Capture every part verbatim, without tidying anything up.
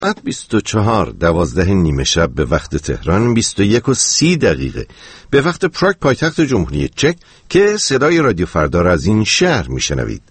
ساعت بیست و چهار دوازده نیمه شب به وقت تهران، بیست و یک و سی دقیقه به وقت پراگ پایتخت جمهوری چک که صدای رادیو فردا را از این شهر میشنوید.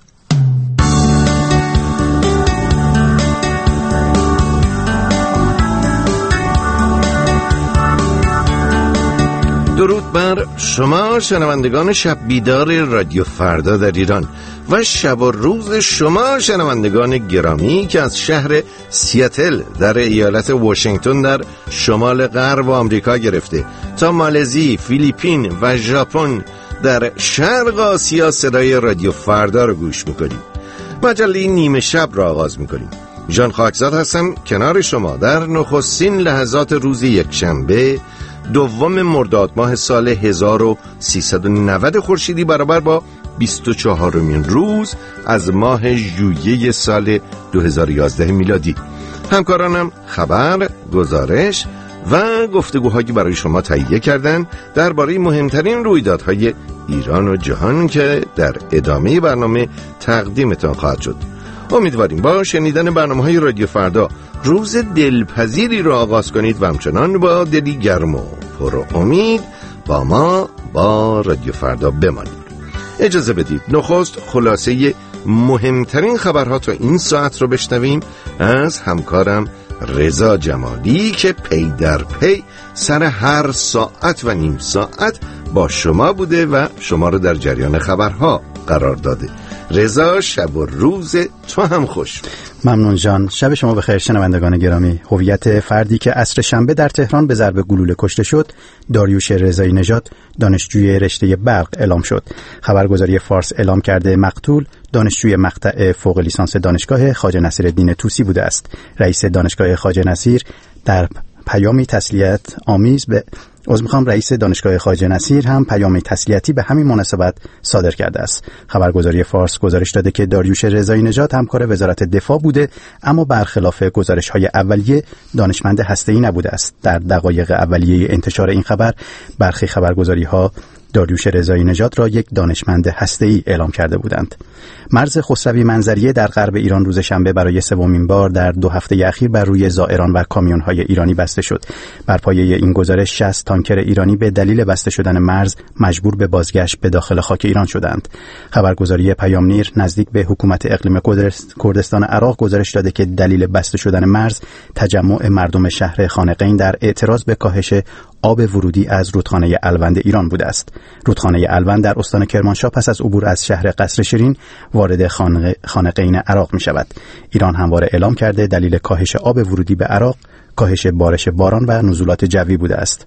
درود بر شما شنوندگان شب بیدار رادیو فردا در ایران و شب و روز شما شنوندگان گرامی که از شهر سیاتل در ایالت واشنگتن در شمال غرب آمریکا گرفته تا مالزی، فیلیپین و ژاپن در شرق آسیا صدای رادیو فردا رو گوش میکنیم. مجله نیمه شب را آغاز میکنیم. جان خاکزاد هستم کنار شما در نخستین لحظات روز یکشنبه دوم مرداد ماه سال هزار و سیصد و نود خورشیدی برابر با بیست و چهارمین روز از ماه ژوئیه سال دو هزار و یازده میلادی. همکارانم خبر، گزارش و گفتگوهایی برای شما تهیه کردن درباره مهمترین رویدادهای ایران و جهان که در ادامه برنامه تقدیمتان خواهد شد. امیدواریم با شنیدن برنامه‌های رادیو فردا روز دلپذیری رو آغاز کنید و همچنان با دلی گرم و پر امید با ما با رادیو فردا بمانید. اجازه بدید نخست خلاصه مهمترین خبرها تا این ساعت رو بشنویم از همکارم رضا جمالی که پی در پی سر هر ساعت و نیم ساعت با شما بوده و شما رو در جریان خبرها قرار داده. رضا، شب و روز تو هم خوش. ممنون جان. شب شما بخیر شنوندگان گرامی. هویت فردی که عصر شنبه در تهران به ضرب گلوله کشته شد، داریوش رضایی نژاد، دانشجوی رشته برق اعلام شد. خبرگزاری فارس اعلام کرده مقتول دانشجوی مقطع فوق لیسانس دانشگاه خواجه نصیرالدین طوسی بوده است. رئیس دانشگاه خواجه نصیر در پیامی تسلیت آمیز به از میخوام رئیس دانشگاه خواجه نصیر هم پیام تسلیتی به همین مناسبت صادر کرده است. خبرگزاری فارس گزارش داده که داریوش رضایی نژاد همکار وزارت دفاع بوده، اما برخلاف گزارش‌های اولیه دانشمند هسته‌ای نبوده است. در دقایق اولیه انتشار این خبر برخی خبرگزاری‌ها داریوش رضایی نژاد را یک دانشمند هسته‌ای اعلام کرده بودند. مرز خسروی منظریه در غرب ایران روز شنبه برای سومین بار در دو هفته اخیر بر روی زائران و کامیون‌های ایرانی بسته شد. بر پایه این گزارش شصت تانکر ایرانی به دلیل بسته شدن مرز مجبور به بازگشت به داخل خاک ایران شدند. خبرگزاری پیامنیر نزدیک به حکومت اقلیم کردستان عراق گزارش داده که دلیل بسته شدن مرز تجمع مردم شهر خانقین در اعتراض به کاهش آب ورودی از رودخانه الوند ایران بوده است. رودخانه الوند در استان کرمانشاه پس از عبور از شهر قصر شیرین وارد خانقین عراق می شود. ایران همواره اعلام کرده دلیل کاهش آب ورودی به عراق کاهش بارش باران و نزولات جوی بوده است.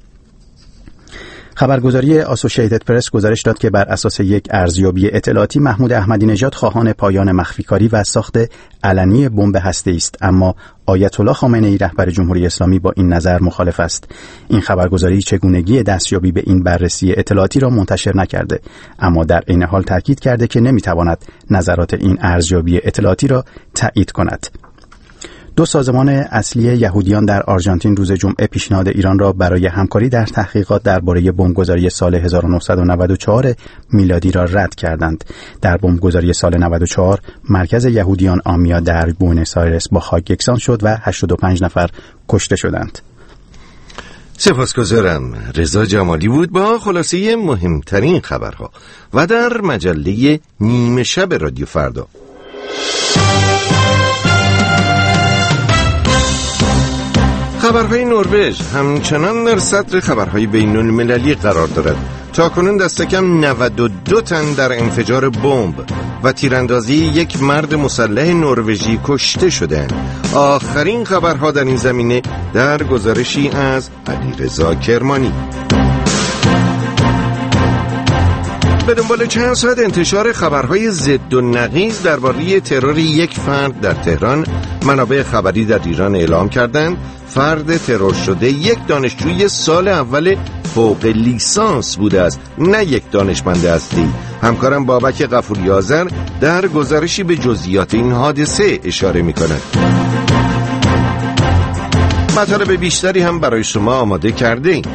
خبرگزاری آسوشیتد پرس گزارش داد که بر اساس یک ارزیابی اطلاعاتی محمود احمدی نژاد خواهان پایان مخفیکاری و ساخت علنی بمب هسته‌ای است، اما آیت الله خامنه‌ای رهبر جمهوری اسلامی با این نظر مخالف است. این خبرگزاری چگونگی دستیابی به این بررسی اطلاعاتی را منتشر نکرده، اما در عین حال تاکید کرده که نمیتواند نظرات این ارزیابی اطلاعاتی را تایید کند. دو سازمان اصلی یهودیان در آرژانتین روز جمعه پیشنهاد ایران را برای همکاری در تحقیقات درباره بمبگذاری سال هزار و نهصد و نود و چهار میلادی را رد کردند. در بمبگذاری سال نود و چهار مرکز یهودیان آمیا در بوئنوس آیرس با خاک یکسان شد و هشتاد و پنج نفر کشته شدند. سپاسگزارم. رضا جمالی بود با خلاصه مهمترین خبرها و در مجله نیمه شب رادیو فردا. خبرهای نروژ همچنان در صدر خبرهای بین المللی قرار دارد. تاکنون دست کم نود و دو تن در انفجار بمب و تیراندازی یک مرد مسلح نروژی کشته شدند. آخرین خبرها در این زمینه در گزارشی از علیرضا کرمانی. به دنبال چند ساعت انتشار خبرهای ضد و نقیض درباره ترور یک فرد در تهران، منابع خبری در ایران اعلام کردند فرد ترور شده یک دانشجوی سال اول فوق لیسانس بوده است، نه یک دانشمند هسته‌ای. همکارم بابک غفوری آذر در گزارشی به جزئیات این حادثه اشاره می‌کند. مطالب بیشتری هم برای شما آماده کرده ایم.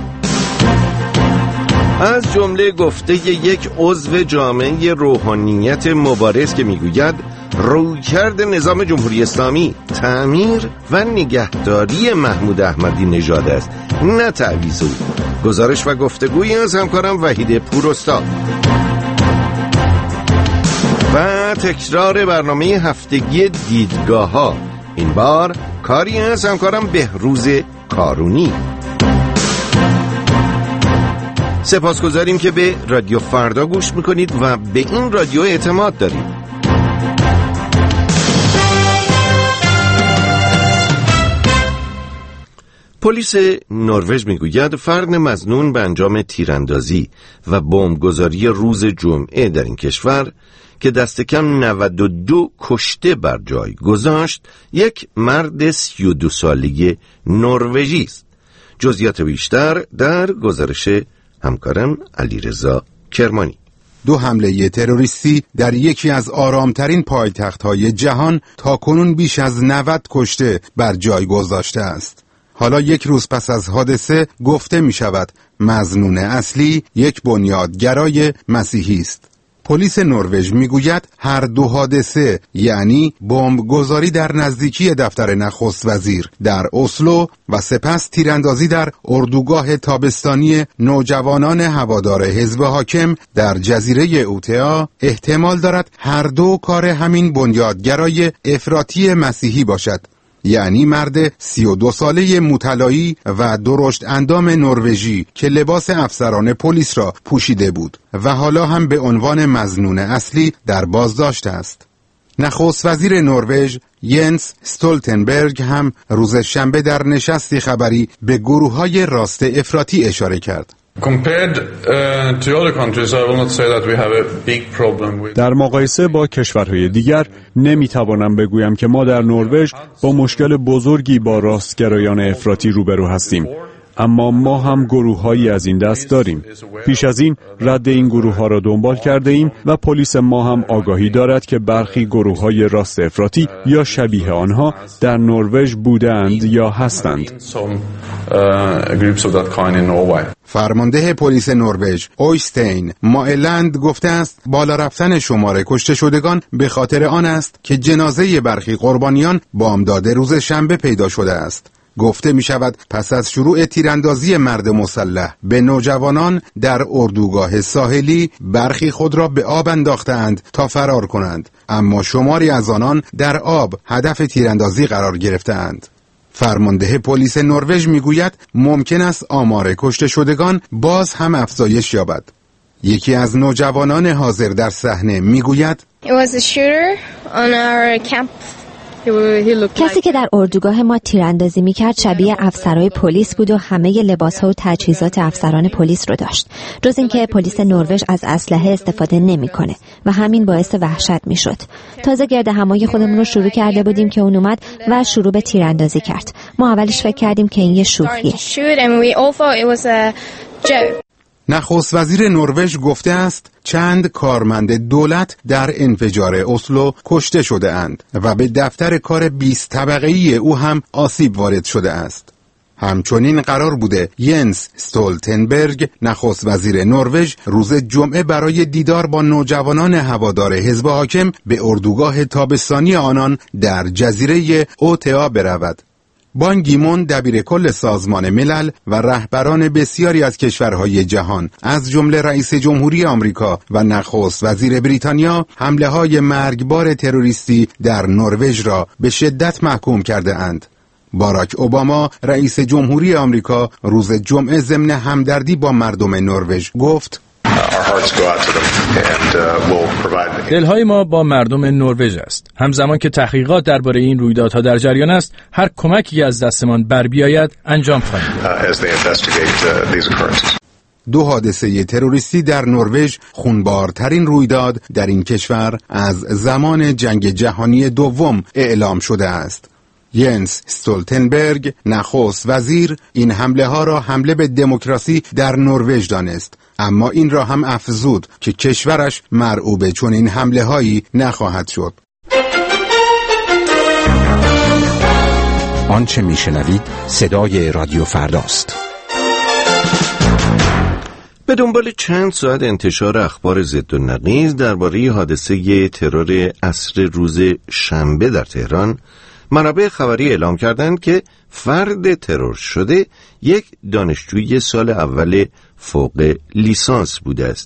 از جمله گفته یک عضو جامعه روحانیت مبارز که میگوید رویکرد نظام جمهوری اسلامی تعمیر و نگهداری محمود احمدی نژاد است، نه تعویض او. گزارش و گفتگوی از همکارم وحید پوراستاد. و تکرار برنامه هفتگی دیدگاه ها، این بار کاری از همکارم بهروز کارونی. سپاسگزاریم که به رادیو فردا گوش میکنید و به این رادیو اعتماد دارید. پلیس نروژ میگوید فرد مظنون به انجام تیراندازی و بمبگذاری روز جمعه در این کشور که دست کم نود و دو کشته بر جای گذاشت یک مرد سی و دو ساله نروژی است. جزئیات بیشتر در گزارش همکارم علیرضا کرمانی. دو حمله تروریستی در یکی از آرامترین پایتخت‌های جهان تاکنون بیش از نود کشته بر جای گذاشته است. حالا یک روز پس از حادثه گفته می شود مظنون اصلی یک بنیادگرای مسیحی است. پلیس نروژ میگوید هر دو حادثه، یعنی بمبگذاری در نزدیکی دفتر نخست وزیر در اسلو و سپس تیراندازی در اردوگاه تابستانی نوجوانان هوادار حزب حاکم در جزیره اوتئا، احتمال دارد هر دو کار همین بنیادگرای افراطی مسیحی باشد، یعنی مرد سی و دو ساله مطلعی و درشت اندام نروژی که لباس افسران پلیس را پوشیده بود و حالا هم به عنوان مظنون اصلی در بازداشت است. نخست وزیر نروژ ینس استولتنبرگ هم روز شنبه در نشستی خبری به گروه‌های راست افراطی اشاره کرد. در مقایسه با کشورهای دیگر نمیتوانم بگویم که ما در نروژ با مشکل بزرگی با راستگرایان افراطی روبرو هستیم، اما ما هم گروه‌هایی از این دست داریم. پیش از این رد این گروه‌ها را دنبال کرده ایم و پلیس ما هم آگاهی دارد که برخی گروه‌های راست افراطی یا شبیه آنها در نروژ بودند یا هستند. فرمانده پلیس نروژ اویستین مایلند گفته است بالا رفتن شمار کشته شدگان به خاطر آن است که جنازه برخی قربانیان بامداد روز شنبه پیدا شده است. گفته می شود پس از شروع تیراندازی مرد مسلح به نوجوانان در اردوگاه ساحلی برخی خود را به آب انداختند تا فرار کنند، اما شماری از آنان در آب هدف تیراندازی قرار گرفتند. فرمانده پلیس نروژ میگوید ممکن است آمار کشته شدگان باز هم افزایش یابد. یکی از نوجوانان حاضر در صحنه میگوید کسی که در اردوگاه ما تیراندازی میکرد شبیه افسرهای پلیس بود و همه لباسها و تجهیزات افسران پلیس رو داشت، جز اینکه پلیس نروژ از اسلحه استفاده نمیکنه و همین باعث وحشت میشد. تازه گردهمایی خودمون رو شروع کرده بودیم که اون اومد و شروع به تیراندازی کرد. ما اولش فکر کردیم که این یه شوخیه. نخست وزیر نروژ گفته است چند کارمند دولت در انفجار اسلو کشته شده اند و به دفتر کار بیست طبقه‌ای او هم آسیب وارد شده است. همچنین قرار بوده ینس استولتنبرگ نخست وزیر نروژ روز جمعه برای دیدار با نوجوانان هوادار حزب حاکم به اردوگاه تابستانی آنان در جزیره اوتئا برود. بان کی مون دبیر کل سازمان ملل و رهبران بسیاری از کشورهای جهان از جمله رئیس جمهوری آمریکا و نخست وزیر بریتانیا حمله‌های مرگبار تروریستی در نروژ را به شدت محکوم کرده اند. باراک اوباما رئیس جمهوری آمریکا روز جمعه ضمن همدردی با مردم نروژ گفت دلهای ما با مردم نروژ است. همزمان که تحقیقات درباره این رویدادها در جریان است، هر کمکی از دستمان بر بیاید انجام خواهیم داد. دو حادثه تروریستی در نروژ خونبارترین رویداد در این کشور از زمان جنگ جهانی دوم اعلام شده است. ینس استولتنبرگ نخست وزیر این حمله ها را حمله به دموکراسی در نروژ دانست، اما این را هم افزود که کشورش مرعوب چون این حمله هایی نخواهد شد. آنچه میشنوید صدای رادیو فرداست. به دنبال چند ساعت انتشار اخبار ضد و نقیض درباره حادثه ترور عصر روز شنبه در تهران، منابع خبری اعلام کردند که فرد ترور شده یک دانشجوی سال اول فوق لیسانس بوده است.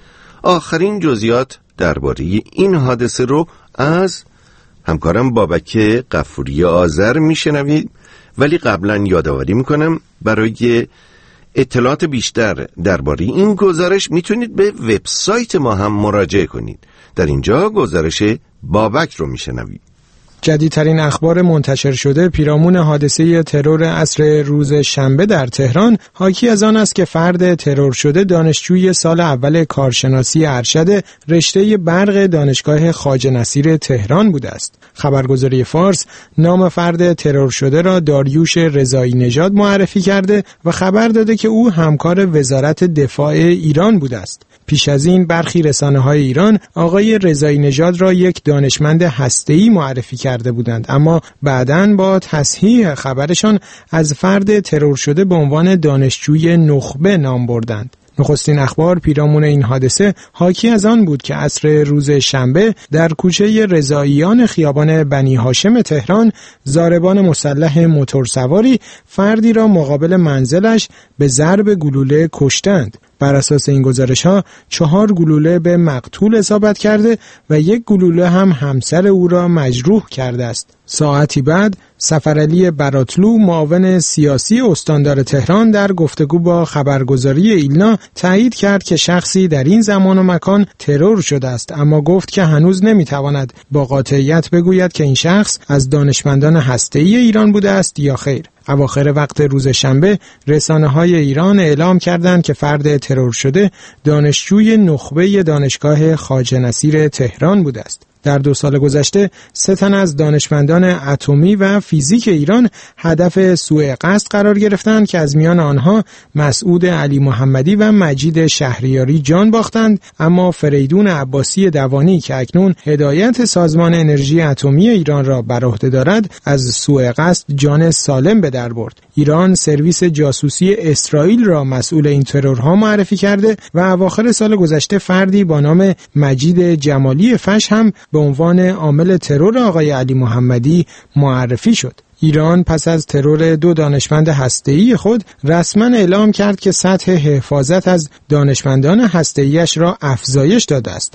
آخرین جزئیات درباره این حادثه رو از همکارم بابک غفوری آذر میشنوید، ولی قبلا یادآوری میکنم برای اطلاعات بیشتر درباره این گزارش میتونید به وبسایت ما هم مراجعه کنید. در اینجا گزارش بابک رو میشنوید. جدیدترین اخبار منتشر شده پیرامون حادثه ترور عصر روز شنبه در تهران حاکی از آن است که فرد ترور شده دانشجوی سال اول کارشناسی ارشد رشته برق دانشگاه خواجه نصیر تهران بوده است. خبرگزاری فارس نام فرد ترور شده را داریوش رضایی نژاد معرفی کرده و خبر داده که او همکار وزارت دفاع ایران بوده است. پیش از این برخی رسانه‌های ایران آقای رضایی نژاد را یک دانشمند هسته‌ای معرفی کرده بودند، اما بعداً با تصحیح خبرشان از فرد ترور شده به عنوان دانشجوی نخبه نام بردند. نخستین اخبار پیرامون این حادثه حاکی از آن بود که عصر روز شنبه در کوچه رضاییان خیابان بنی هاشم تهران ضاربان مسلح موتورسواری فردی را مقابل منزلش به ضرب گلوله کشتند. بر اساس این گزارش‌ها چهار گلوله به مقتول اصابت کرده و یک گلوله هم همسر او را مجروح کرده است. ساعتی بعد سفرعلی براتلو معاون سیاسی استاندار تهران در گفتگو با خبرگزاری ایلنا تایید کرد که شخصی در این زمان و مکان ترور شده است، اما گفت که هنوز نمیتواند با قاطعیت بگوید که این شخص از دانشمندان هسته‌ای ایران بوده است یا خیر. اواخر وقت روز شنبه رسانه‌های ایران اعلام کردند که فرد ترور شده دانشجوی نخبه دانشگاه خواجه نصیر تهران بوده است. در دو سال گذشته سه تن از دانشمندان اتمی و فیزیک ایران هدف سوء قصد قرار گرفتند که از میان آنها مسعود علی محمدی و مجید شهریاری جان باختند، اما فریدون عباسی دوانی که اکنون هدایت سازمان انرژی اتمی ایران را بر عهده دارد از سوء قصد جان سالم به در برد. ایران سرویس جاسوسی اسرائیل را مسئول این ترورها معرفی کرده و اواخر سال گذشته فردی با نام مجید جمالی فش هم به عنوان عامل ترور آقای علی محمدی معرفی شد. ایران پس از ترور دو دانشمند هسته‌ای خود رسما اعلام کرد که سطح حفاظت از دانشمندان هسته‌ای‌اش را افزایش داده است.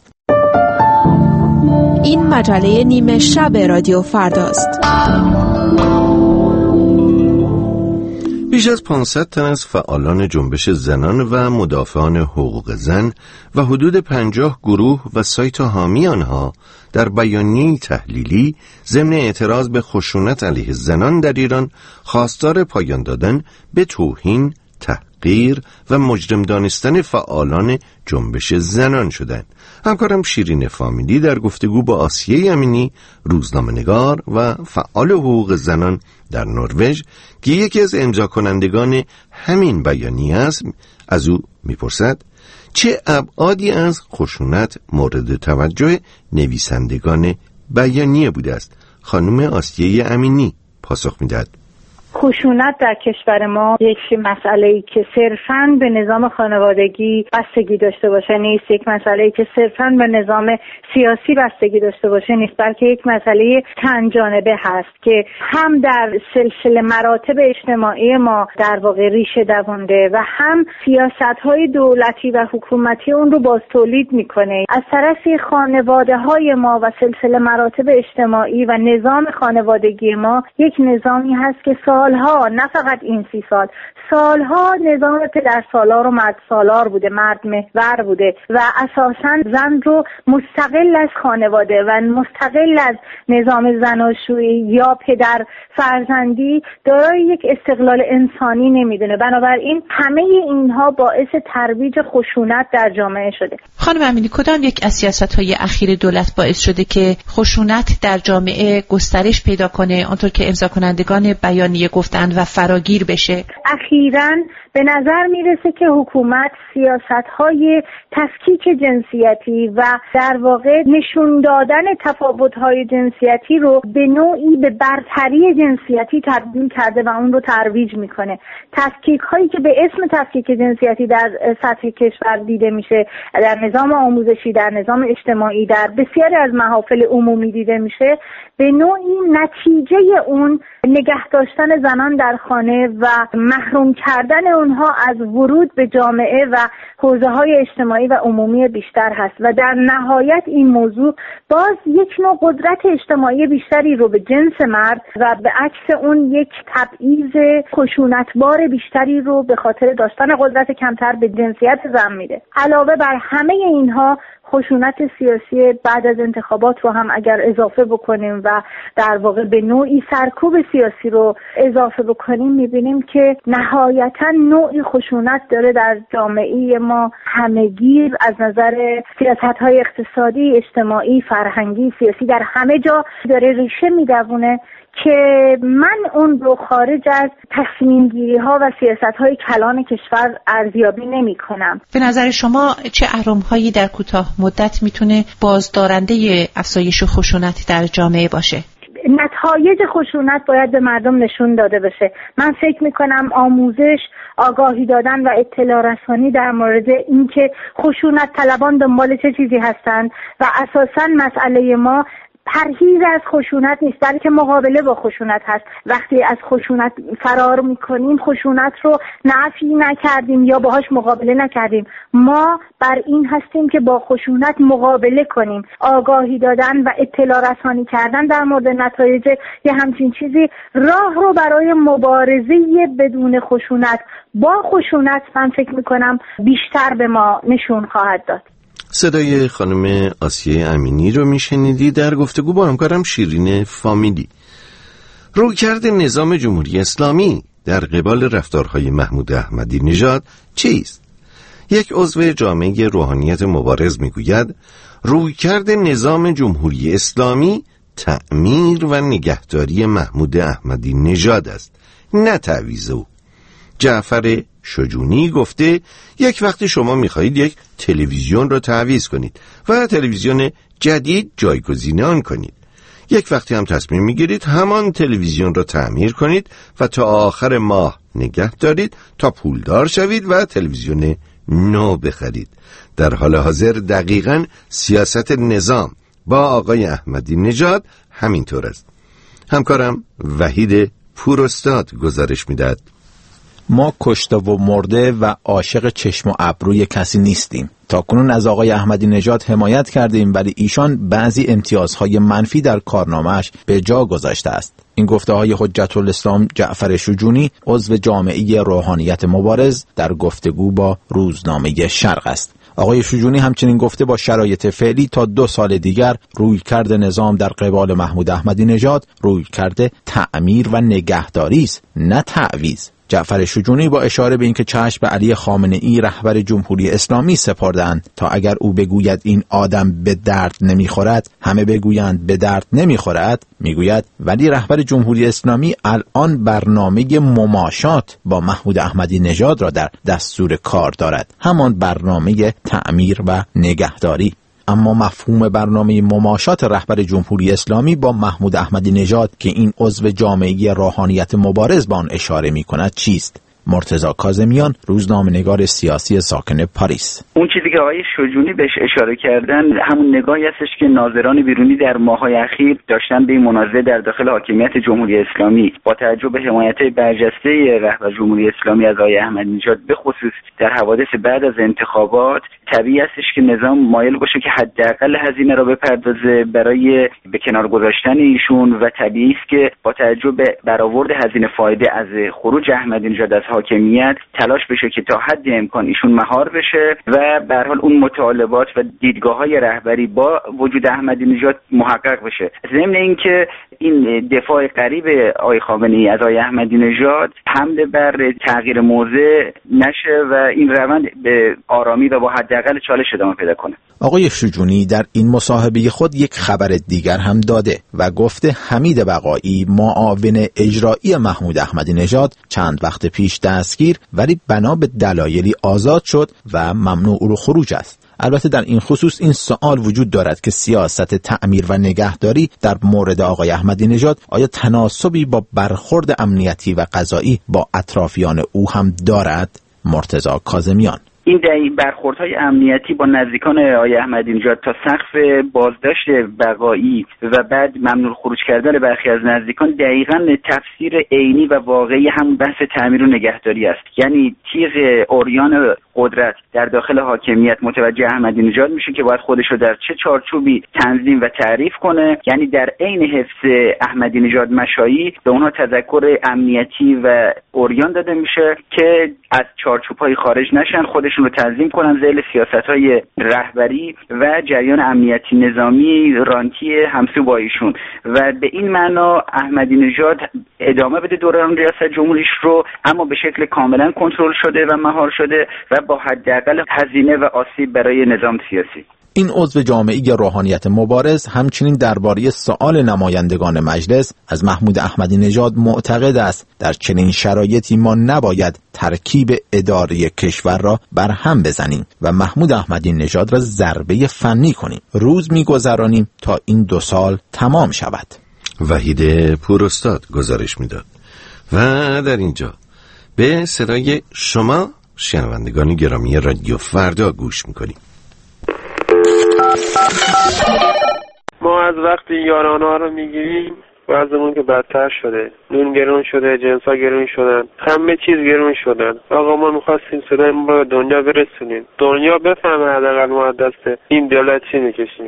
این مجله نیمه شب رادیو فرداست. بیش از پانصد تن از فعالان جنبش زنان و مدافعان حقوق زن و حدود پنجاه گروه و سایت حامی آنها در بیانیه‌ای تحلیلی ضمن اعتراض به خشونت علیه زنان در ایران خواستار پایان دادن به توهین، تحقیر و مجرم دانستن فعالان جنبش زنان شدند. همکارم شیرین فامیلی در گفتگو با آسیه امینی، روزنامه‌نگار و فعال حقوق زنان در نروژ که یکی از امضا کنندگان همین بیانیه است، از او میپرسد چه ابعادی از خشونت مورد توجه نویسندگان بیانیه بوده است. خانم آسیه امینی پاسخ میدهد. خشونت در کشور ما یک مسئله‌ای که صرفاً به نظام خانوادگی بستگی داشته باشه نیست، یک مسئله‌ای که صرفاً به نظام سیاسی بستگی داشته باشه نیست، بلکه یک مسئله چند جانبه هست که هم در سلسله مراتب اجتماعی ما در واقع ریشه دوانده و هم سیاست‌های دولتی و حکومتی اون رو باز تولید می‌کنه. از طرفی خانواده‌های ما و سلسله مراتب اجتماعی و نظام خانوادگی ما یک نظامی هست که سالها، نه فقط این سی سال، سالها نظام پدر سالار و مرد سالار بوده، مرد محور بوده و اساساً زن رو مستقل از خانواده و مستقل از نظام زناشویی یا پدر فرزندی دارای یک استقلال انسانی نمیدونه. بنابراین همه اینها باعث ترویج خشونت در جامعه شده. خانم امینی، کدام یک از سیاست‌های اخیر دولت باعث شده که خشونت در جامعه گسترش پیدا کنه؟ آنطور که امضا کنندگان بیانیه گفتن گفتند و فراگیر بشه؟ اخیراً به نظر میرسه که حکومت سیاست‌های تفکیک جنسیتی و در واقع نشون دادن تفاوت‌های جنسیتی رو به نوعی به برتری جنسیتی تبدیل کرده و اون رو ترویج میکنه. تفکیک‌هایی که به اسم تفکیک جنسیتی در سطح کشور دیده میشه، در نظام آموزشی، در نظام اجتماعی، در بسیاری از محافل عمومی دیده میشه، به نوعی نتیجه اون نگه داشتن زنان در خانه و محروم کردن اونها از ورود به جامعه و حوزه‌های اجتماعی و عمومی بیشتر هست و در نهایت این موضوع باز یک نوع قدرت اجتماعی بیشتری رو به جنس مرد و به عکس اون یک تبعیض خشونتبار بیشتری رو به خاطر داشتن قدرت کمتر به جنسیت زن میده. علاوه بر همه اینها خشونت سیاسی بعد از انتخابات رو هم اگر اضافه بکنیم و در واقع به نوعی سرکوب سیاسی رو اضافه بکنیم، میبینیم که نهایتا نوعی خشونت داره در جامعه ما همگیر از نظر سیاست‌های اقتصادی، اجتماعی، فرهنگی، سیاسی، در همه جا داره ریشه میدوونه که من اون رو خارج از تصمیم گیری ها و سیاست های کلان کشور ارزیابی نمی کنم. به نظر شما چه اهرم هایی در کوتاه مدت میتونه بازدارنده افزایش خشونت در جامعه باشه؟ نتایج خشونت باید به مردم نشون داده بشه. من فکر میکنم آموزش، آگاهی دادن و اطلاع رسانی در مورد اینکه خشونت طلبان دنبال چه چیزی هستند و اساساً مسئله ما پرهیز از خشونت نیست، بلکه مقابله با خشونت هست. وقتی از خشونت فرار میکنیم، خشونت رو نفی نکردیم یا باهاش مقابله نکردیم. ما بر این هستیم که با خشونت مقابله کنیم. آگاهی دادن و اطلاع رسانی کردن در مورد نتایج یه همچین چیزی راه رو برای مبارزه بدون خشونت با خشونت من فکر میکنم بیشتر به ما نشون خواهد داد. صدای خانم آسیه امینی رو میشنیدی در گفتگو با همکارم شیرین فامیلی. رویکرد نظام جمهوری اسلامی در قبال رفتارهای محمود احمدی نژاد چیست؟ یک عضو جامعه روحانیت مبارز میگوید رویکرد نظام جمهوری اسلامی تأمیر و نگهداری محمود احمدی نژاد است، نه تعویض او. جعفر شجونی گفته یک وقتی شما میخواهید یک تلویزیون را تعویض کنید و تلویزیون جدید جایگزین آن کنید. یک وقتی هم تصمیم میگیرید همان تلویزیون را تعمیر کنید و تا آخر ماه نگه دارید تا پولدار شوید و تلویزیون نو بخرید. در حال حاضر دقیقاً سیاست نظام با آقای احمدی نژاد همینطور است. همکارم وحید پوراستاد گزارش میدهد. ما کشته و مرده و عاشق چشم و ابروی کسی نیستیم. تاکنون از آقای احمدی نژاد حمایت کردیم، ولی ایشان بعضی امتیازهای منفی در کارنامه‌اش به جا گذاشته است. این گفته های حجت الاسلام جعفر شجونی، عضو جامعه روحانیت مبارز، در گفتگو با روزنامه شرق است. آقای شجونی همچنین گفته با شرایط فعلی تا دو سال دیگر رویکرد نظام در قبال محمود احمدی نژاد رویکرد تعمیر و نگهداری است، نه تعویض. جعفر شجونی با اشاره به اینکه چشم به علی خامنه ای رهبر جمهوری اسلامی سپردند تا اگر او بگوید این آدم به درد نمیخورد همه بگویند به درد نمیخورد، میگوید ولی رهبر جمهوری اسلامی الان برنامه مماشات با محمود احمدی نژاد را در دستور کار دارد، همان برنامه تعمیر و نگهداری. اما مفهوم برنامه مماشات رهبر جمهوری اسلامی با محمود احمدی نژاد که این عضو جامعه روحانیت مبارز با آن اشاره می‌کند چیست؟ مرتضی کاظمیان، روزنامه‌نگار سیاسی ساکن پاریس. اون چیزی که آقای شجونی بهش اشاره کردن همون نگاهی هستش که ناظران بیرونی در ماه‌های اخیر داشتن به این منازعه در داخل حاکمیت جمهوری اسلامی با توجه به حمایت‌های برجسته رهبر جمهوری اسلامی از آقای احمدی نژاد به خصوص در حوادث بعد از انتخابات، طبیعی هستش که نظام مایل باشه که حداقل هزینه را بپردازه برای به کنار گذاشتن ایشون و طبیعی است که با توجه به برآورد هزینه فایده از خروج احمدی نژاد از حاکمیت تلاش بشه که تا حد امکان ایشون مهار بشه و به هر حال اون مطالبات و دیدگاه‌های رهبری با وجود احمدی نژاد محقق بشه. ضمن اینکه این دفاع قریب آقای خامنه‌ای از آقای احمدی نژاد حمله بر تغییر موضع نشه و این روند به آرامی و با حداقل چالش ادامه پیدا کنه. آقای شجونی در این مصاحبه خود یک خبر دیگر هم داده و گفته حمید بقایی معاون اجرایی محمود احمدی نژاد چند وقت پیش دستگیر ولی بنا به دلایلی آزاد شد و ممنوع الخروج است. البته در این خصوص این سوال وجود دارد که سیاست تعمیر و نگهداری در مورد آقای احمدی نژاد آیا تناسبی با برخورد امنیتی و قضایی با اطرافیان او هم دارد؟ مرتضی کاظمیان: این برخوردهای امنیتی با نزدیکان آقای احمدی نژاد تا سقف بازداشت بقایی و بعد ممنوع خروج کردن برخی از نزدیکان دقیقاً تفسیر عینی و واقعی همون بحث تعمیر و نگهداری است. یعنی تیغ عریان قدرت در داخل حاکمیت متوجه احمدی نژاد میشه که باید خودش رو در چه چارچوبی تنظیم و تعریف کنه، یعنی در عین حفظ احمدی نژاد مشایی به اونها تذکر امنیتی و عریان داده میشه که از چارچوب‌های خارج نشن، خودشون رو تنظیم کنن ذیل سیاست‌های رهبری و جریان امنیتی نظامی رانتی همسو با ایشون و به این معنا احمدی نژاد ادامه بده دوران ریاست جمهوریش رو، اما به شکل کاملا کنترل شده و مهار شده و با حداقل هزینه و آسیب برای نظام سیاسی. این عضو جامعه روحانیت مبارز همچنین درباره سؤال نمایندگان مجلس از محمود احمدی نژاد معتقد است در چنین شرایطی ما نباید ترکیب اداری کشور را برهم بزنیم و محمود احمدی نژاد را ضربه فنی کنیم. روز می‌گذرانیم تا این دو سال تمام شود. وحید پوراستاد گزارش میداد. و در اینجا به صدای شما شنوندگان گرامی رادیو فردا گوش میکنیم. ما از وقتی یارانه رو میگیریم وضعمون که بدتر شده، نون گرون شده، جنسا گرون شدن، همه چیز گرون شدن. آقا ما میخواستیم صدای ما رو دنیا برسونیم، دنیا بفهمه حداقل ما از دست این دولت چی میکشیم.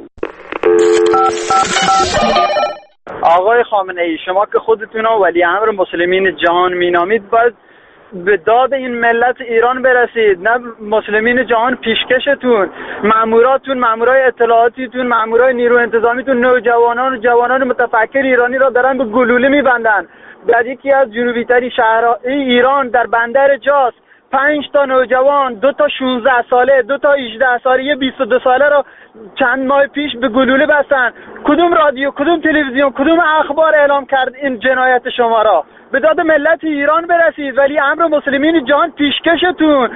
آقای خامنه ای، شما که خودتون رو ولی امر مسلمین جهان مینامید باید به داد این ملت ایران برسید، نه مسلمین جهان پیشکشتون، ماموراتون، مامورای اطلاعاتیتون، مامورای نیرو انتظامیتون نوجوانان و جوانان متفکر ایرانی را دارن به گلوله میبندن. در یکی از جنوبی ترین شهرهای ایران در بندر جاس پنج تا نوجوان، دو تا شانزده ساله، دو تا هجده ساله، یه بیست و دو ساله را چند ماه پیش به گلوله بستن. کدوم رادیو، کدوم تلویزیون، کدوم اخبار اعلام کرد این جنایت شما را؟ به داد ملت ایران برسید، ولی امر مسلمین جهان پیشکشتون.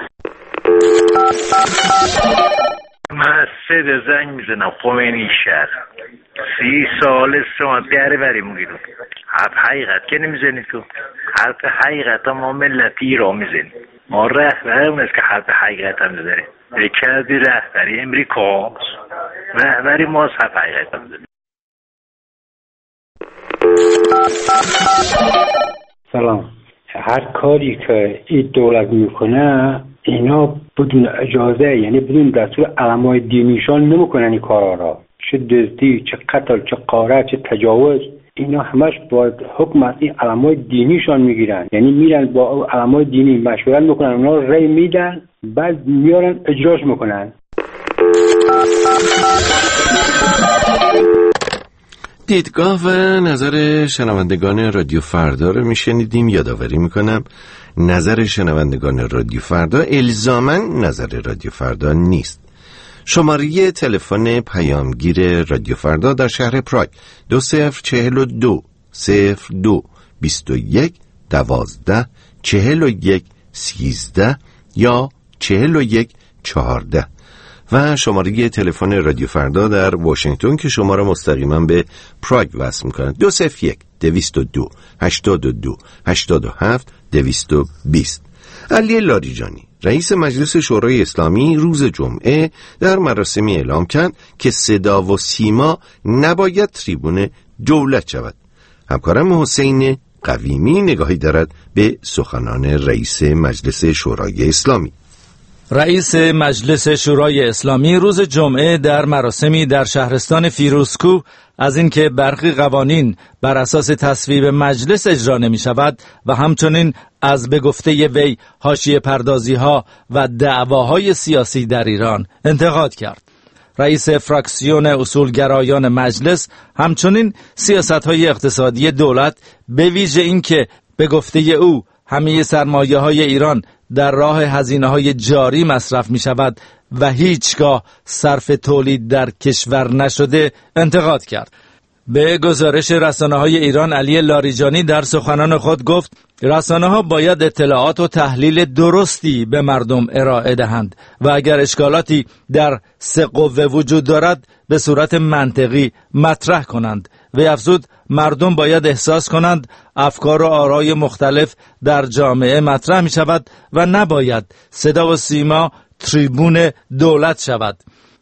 من از سه زنگ میزنم خمینی شهر سی سال شما دره بریم گیرون حرف حقیقت که نمیزنی تو، حرف حقیقت هم ما ملت ایران میزنی، ما رهبر اون است که حرف حقیقت هم میزنی، کردی رهبری امریکا رهبری ما حرف حقیقت هم میزنی. سلام. هر کاری که این دولت میکنه اینا بدون اجازه، یعنی بدون دستور علمای دینیشان نمیکنن این کارا را، چه دزدی، چه قتل، چه غارت، چه تجاوز، اینا همش با حکم از این علمای دینیشان میگیرن. یعنی میرن با علمای دینی مشورت میکنن، اونا رأی میدن، بعد میارن اجراش میکنن. دیدگاه و نظر شنوندگان رادیو فردا رو میشنیدیم. یادآوری میکنم نظر شنوندگان رادیو فردا الزاماً نظر رادیو فردا نیست. شماره تلفن پیامگیر رادیو فردا در شهر پراگ دو صفر چهل و دو صفر دو بیست و یک دوازده چهل و یک سیزده یا چهل و یک چهارده و شماره تلفن رادیو فردا در واشنگتن که شما را مستقیما به پراگ وصل می‌کند دو صفر یک دویست و دو هشتاد و دو هشتاد و هفت دویست و بیست. علی لاریجانی رئیس مجلس شورای اسلامی روز جمعه در مراسمی اعلام کرد که صدا و سیما نباید تریبون دولت شود. همکارم حسین قویمی نگاهی دارد به سخنان رئیس مجلس شورای اسلامی. رئیس مجلس شورای اسلامی روز جمعه در مراسمی در شهرستان فیروزکوه از اینکه برخی قوانین بر اساس تصویب مجلس اجرا نمی شود و همچنین از به گفته وی حاشیه پردازی ها و دعواهای سیاسی در ایران انتقاد کرد. رئیس فراکسیون اصولگرایان مجلس همچنین سیاست‌های اقتصادی دولت به ویژه اینکه به گفته او همه سرمایه‌های ایران در راه هزینه‌های جاری مصرف می‌شود و هیچگاه صرف تولید در کشور نشده انتقاد کرد. به گزارش رسانه‌های ایران، علی لاریجانی در سخنان خود گفت رسانه‌ها باید اطلاعات و تحلیل درستی به مردم ارائه دهند و اگر اشکالاتی در سه قوه وجود دارد به صورت منطقی مطرح کنند. و افزود مردم باید احساس کنند افکار و آرای مختلف در جامعه مطرح می شود و نباید صدا و سیما تریبون دولت شود.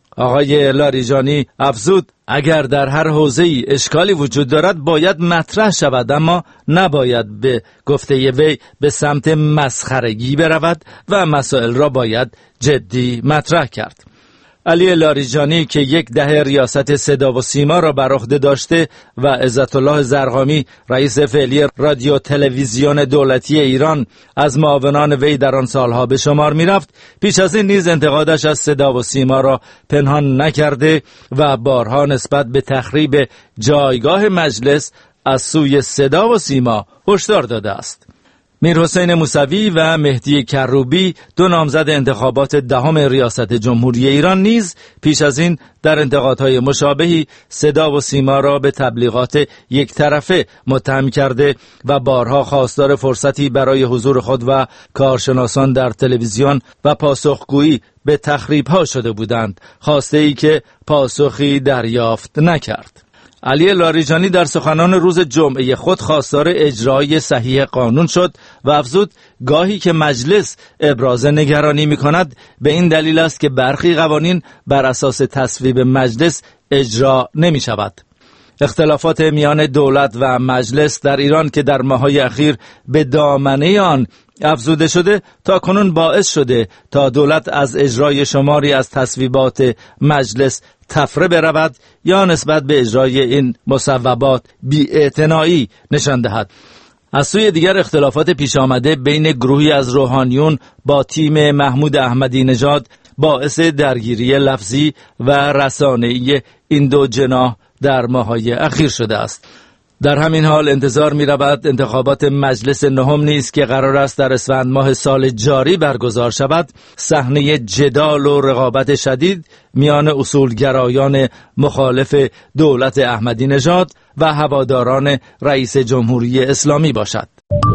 آقای لاریجانی افزود اگر در هر حوزه‌ای اشکالی وجود دارد باید مطرح شود، اما نباید به گفته وی به سمت مسخرگی برود و مسائل را باید جدی مطرح کرد. علی لاریجانی که یک دهه ریاست صدا و سیما را بر عهده داشته و عزت الله زرقامی رئیس فعلی رادیو تلویزیون دولتی ایران از معاونان وی در آن سالها به شمار می رفت، پیش از این نیز انتقادش از صدا و سیما را پنهان نکرده و بارها نسبت به تخریب جایگاه مجلس از سوی صدا و سیما هشدار داده است. میرحسین موسوی و مهدی کروبی دو نامزد انتخابات دهم ریاست جمهوری ایران نیز پیش از این در انتقادهای مشابهی صدا و سیما را به تبلیغات یک طرفه متهم کرده و بارها خواستار فرصتی برای حضور خود و کارشناسان در تلویزیون و پاسخگویی به تخریب‌ها شده بودند، خواسته ای که پاسخی دریافت نکرد. علی لاریجانی در سخنان روز جمعه خود خواستار اجرای صحیح قانون شد و افزود گاهی که مجلس ابراز نگرانی می کند به این دلیل است که برخی قوانین بر اساس تصویب مجلس اجرا نمی شود. اختلافات میان دولت و مجلس در ایران که در ماه‌های اخیر به دامنه آن افزوده شده تا کنون باعث شده تا دولت از اجرای شماری از تصویبات مجلس تفره برود یا نسبت به اجرای این مصوبات بی‌اعتنایی نشان دهد. از سوی دیگر اختلافات پیش آمده بین گروهی از روحانیون با تیم محمود احمدی نژاد باعث درگیری لفظی و رسانه‌ای این دو جناح در ماه‌های اخیر شده است. در همین حال انتظار می رود انتخابات مجلس نهم نیز که قرار است در اسفند ماه سال جاری برگزار شود صحنه جدال و رقابت شدید میان اصولگرایان مخالف دولت احمدی نژاد و هواداران رئیس جمهوری اسلامی باشد.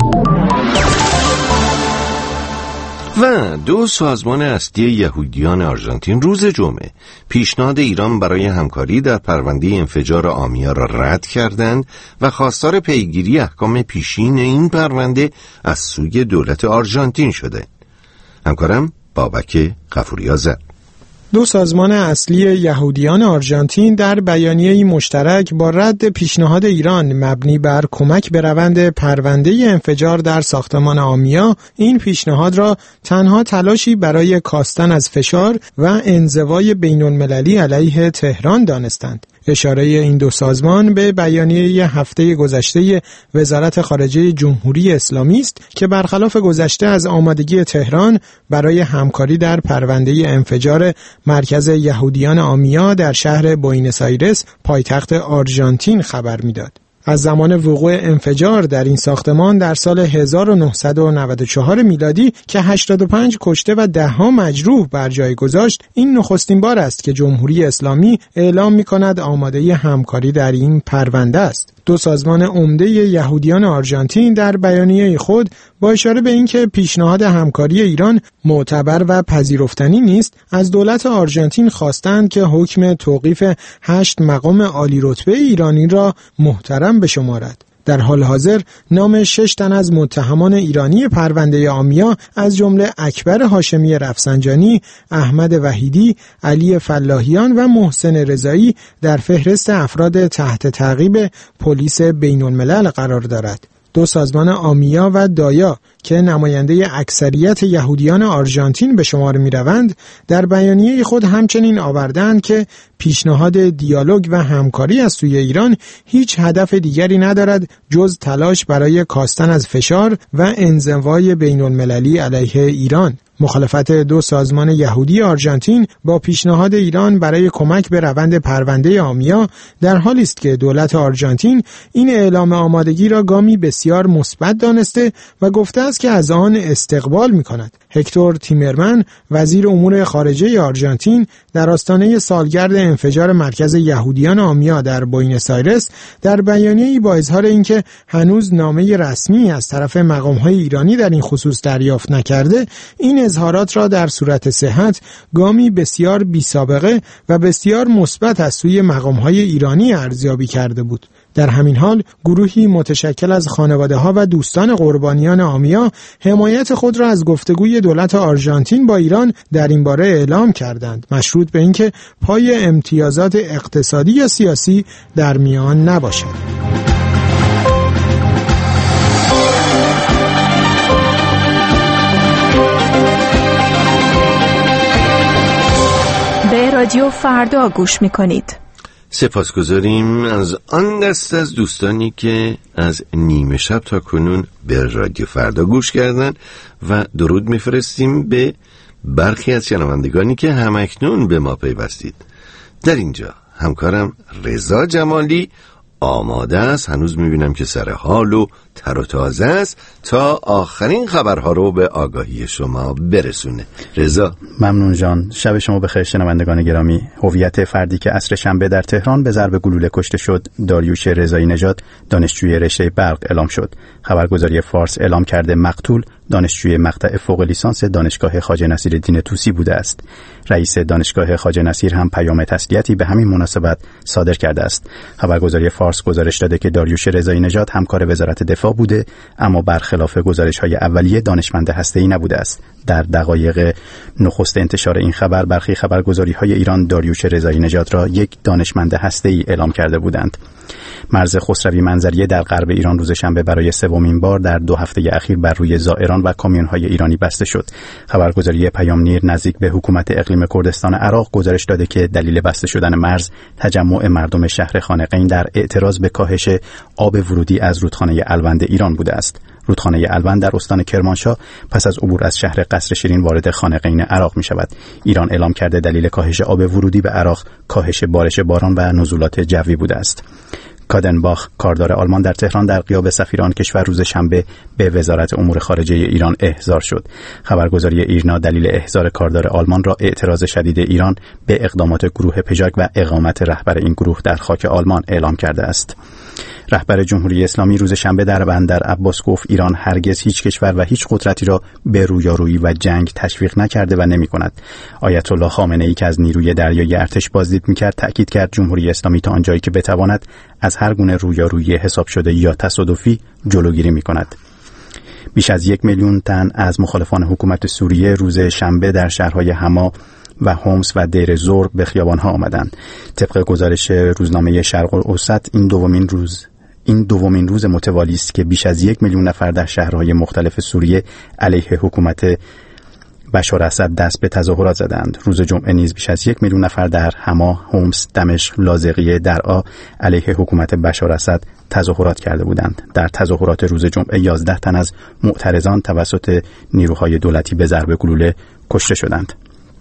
و دو سازمان اصلی یهودیان آرژانتین روز جمعه پیشنهاد ایران برای همکاری در پرونده انفجار آمیا را رد کردند و خواستار پیگیری احکام پیشین این پرونده از سوی دولت آرژانتین شده. همکارم بابک غفوری‌آذر. دو سازمان اصلی یهودیان آرژانتین در بیانیه‌ای مشترک با رد پیشنهاد ایران مبنی بر کمک به روند پرونده انفجار در ساختمان آمیا این پیشنهاد را تنها تلاشی برای کاستن از فشار و انزوای بین‌المللی علیه تهران دانستند. اشاره این دو سازمان به بیانیه هفته گذشته وزارت خارجه جمهوری اسلامی است که برخلاف گذشته از آمادگی تهران برای همکاری در پرونده انفجار مرکز یهودیان آمیا در شهر بوئنوس آیرس پایتخت آرژانتین خبر می‌داد. از زمان وقوع انفجار در این ساختمان در سال هزار و نهصد و نود و چهار میلادی که هشتاد و پنج کشته و ده ها مجروح بر جای گذاشت، این نخستین بار است که جمهوری اسلامی اعلام می‌کند آماده همکاری در این پرونده است. دو سازمان عمده یهودیان آرژانتین در بیانیه خود با اشاره به اینکه پیشنهاد همکاری ایران معتبر و پذیرفتنی نیست، از دولت آرژانتین خواستند که حکم توقیف هشت مقام عالی رتبه ایرانی را محترم بشمارد. در حال حاضر نام شش تن از متهمان ایرانی پرونده آمیا از جمله اکبر هاشمی رفسنجانی، احمد وحیدی، علی فلاحیان و محسن رضایی در فهرست افراد تحت تعقیب پلیس بین‌الملل قرار دارد. دو سازمان آمیا و دایا که نماینده اکثریت یهودیان آرژانتین به شمار می‌روند، در بیانیه خود همچنین آوردند که پیشنهاد دیالوگ و همکاری از سوی ایران هیچ هدف دیگری ندارد جز تلاش برای کاستن از فشار و انزوای بین‌المللی علیه ایران. مخالفت دو سازمان یهودی آرژانتین با پیشنهاد ایران برای کمک به روند پرونده آمیا در حالی است که دولت آرژانتین این اعلام آمادگی را گامی بسیار مثبت دانسته و گفته است که از آن استقبال می‌کند. هکتور تیمرمن، وزیر امور خارجه آرژانتین، در آستانه سالگرد انفجار مرکز یهودیان آمیا در بوئنوس آیرس در بیانیه‌ای با اظهار اینکه هنوز نامه رسمی از طرف مقام‌های ایرانی در این خصوص دریافت نکرده، این اظهارات را در صورت صحت گامی بسیار بی‌سابقه و بسیار مثبت از سوی مقام‌های ایرانی ارزیابی کرده بود. در همین حال گروهی متشکل از خانواده‌ها و دوستان قربانیان آمیا حمایت خود را از گفتگوی دولت آرژانتین با ایران در این باره اعلام کردند، مشروط به اینکه پای امتیازات اقتصادی یا سیاسی در میان نباشد. به رادیو فردا گوش می‌کنید. سپاسگزاریم از آن دست از دوستانی که از نیمه شب تا کنون به رادیو فردا گوش کردن و درود میفرستیم به برخی از شنوندگانی که همکنون به ما پیوستید. در اینجا همکارم رضا جمالی آماده است، هنوز میبینم که سر حال و تر و تازه است تا آخرین خبرها رو به آگاهی شما برسونه. رضا. ممنون جان. شب شما بخیر شنوندگان گرامی. هویت فردی که عصر شنبه در تهران به ضرب گلوله کشته شد، داریوش رضایی نژاد، دانشجوی رشته برق اعلام شد. خبرگزاری فارس اعلام کرده مقتول دانشجوی مقطع فوق لیسانس دانشگاه خواجه نصیرالدین طوسی بوده است. رئیس دانشگاه خواجه نصیر هم پیام تسلیتی به همین مناسبت صادر کرده است. خبرگزاری فارس گزارش داده که داریوش رضایی نژاد همکار وزارت دفاع بوده، اما برخلاف گزارش‌های اولیه دانشمند هسته‌ای نبوده است. در دقایق نخست انتشار این خبر برخی خبرگزاری‌های ایران داریوش رضایی نژاد را یک دانشمند هسته‌ای اعلام کرده بودند. مرز خسروی منظریه در غرب ایران روز شنبه برای سومین بار در دو هفته اخیر بر روی زائران و کامیون‌های ایرانی بسته شد. خبرگزاری پیام نیر نزدیک به حکومت اقلیم کردستان عراق گزارش داده که دلیل بسته شدن مرز تجمع مردم شهر خانقین در اعتراض به کاهش آب ورودی از رودخانه الوند ایران بوده است. رودخانه الوند در استان کرمانشاه پس از عبور از شهر قصر شیرین وارد خانقین عراق می شود. ایران اعلام کرده دلیل کاهش آب ورودی به عراق کاهش بارش باران و نزولات جوی بوده است. کادنباخ، کاردار آلمان در تهران، در غیاب سفیر آن کشور روز شنبه به وزارت امور خارجه ایران احضار شد. خبرگزاری ایرنا دلیل احضار کاردار آلمان را اعتراض شدید ایران به اقدامات گروه پژاک و اقامت رهبر این گروه در خاک آلمان اعلام کرده است. رهبر جمهوری اسلامی روز شنبه در بندر عباس گفت ایران هرگز هیچ کشور و هیچ قدرتی را به رویارویی و جنگ تشویق نکرده و نمی‌کند. آیت الله خامنه‌ای که از نیروی دریایی ارتش بازدید می‌کرد تأکید کرد جمهوری اسلامی تا آنجایی که بتواند از هر گونه رویارویی حساب شده یا تصادفی جلوگیری می‌کند. بیش از یک میلیون تن از مخالفان حکومت سوریه روز شنبه در شهرهای حما و هومس و دیر زور به خیابان‌ها آمدند. طبق گزارش روزنامه شرق الاوسط این دومین روز این دومین روز متوالی است که بیش از یک میلیون نفر در شهرهای مختلف سوریه علیه حکومت بشار اسد دست به تظاهرات زدند. روز جمعه نیز بیش از یک میلیون نفر در حما، هومس، دمشق، لاذقیه، درعا علیه حکومت بشار اسد تظاهرات کرده بودند. در تظاهرات روز جمعه یازده تن از معترضان توسط نیروهای دولتی به ضرب گلوله کشته شدند.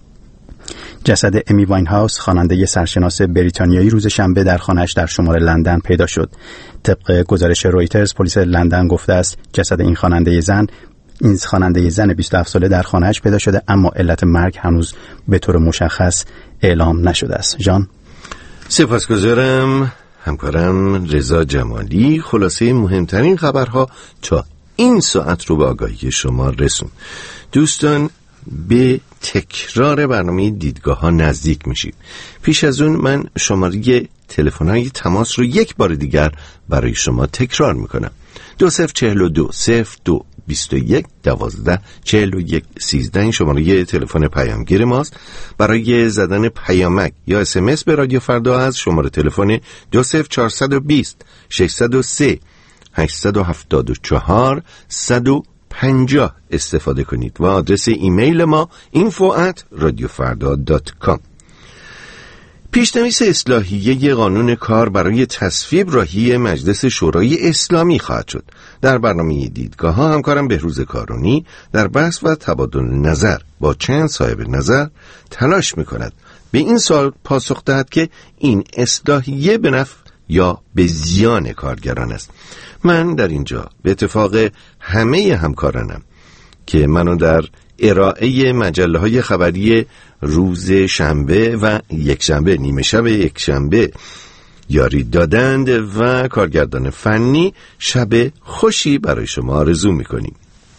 جسد امی واینهاوس، خواننده سرشناس بریتانیایی، روز شنبه در خانه‌اش در شمال لندن پیدا شد. طبق گزارش رویترز پلیس لندن گفته است جسد این خواننده زن این خواننده زن بیست و هفت ساله در خانه‌اش پیدا شده، اما علت مرگ هنوز به طور مشخص اعلام نشده است. جان. سپاسگزارم همکارم رضا جمالی. خلاصه مهمترین خبرها تا این ساعت رو به آگاهی شما رسون. دوستان، به تکرار برنامه دیدگاه ها نزدیک میشیم. پیش از اون من شماره تلفن‌های تماس رو یک بار دیگر برای شما تکرار میکنم. دو صفر چهل و دو صفر دو بیست و یک دوازده چهل و یک سیزده این شماره تلفن پیامگیر ماست. برای زدن پیامک یا اسمس به رادیو فردا از شماره تلفن دو صفر چهارصد و بیست ششصد و سه هشت هفت چهار صد و پنجاه استفاده کنید و آدرس ایمیل ما اینفو ات رادیو فردا دات کام. پیشنویس اصلاحیه قانون کار برای تصویب راهی مجلس شورای اسلامی خواهد شد. در برنامه دیدگاه ها همکارم بهروز کارونی در بحث و تبادل نظر با چند صاحب نظر تلاش میکند به این سوال پاسخ دهد که این اصلاحیه به نفع یا به زیان کارگران است. من در اینجا به اتفاق همه همکارانم که منو در ارائه مجله های خبری روز شنبه و یک شنبه، نیمه شب یک شنبه یاری دادند و کارگردان فنی، شب خوشی برای شما آرزو میکنیم.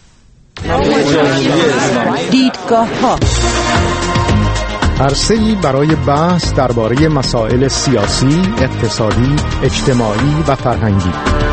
دیدگاه ها، عرصه‌ای برای بحث درباره مسائل سیاسی، اقتصادی، اجتماعی و فرهنگی.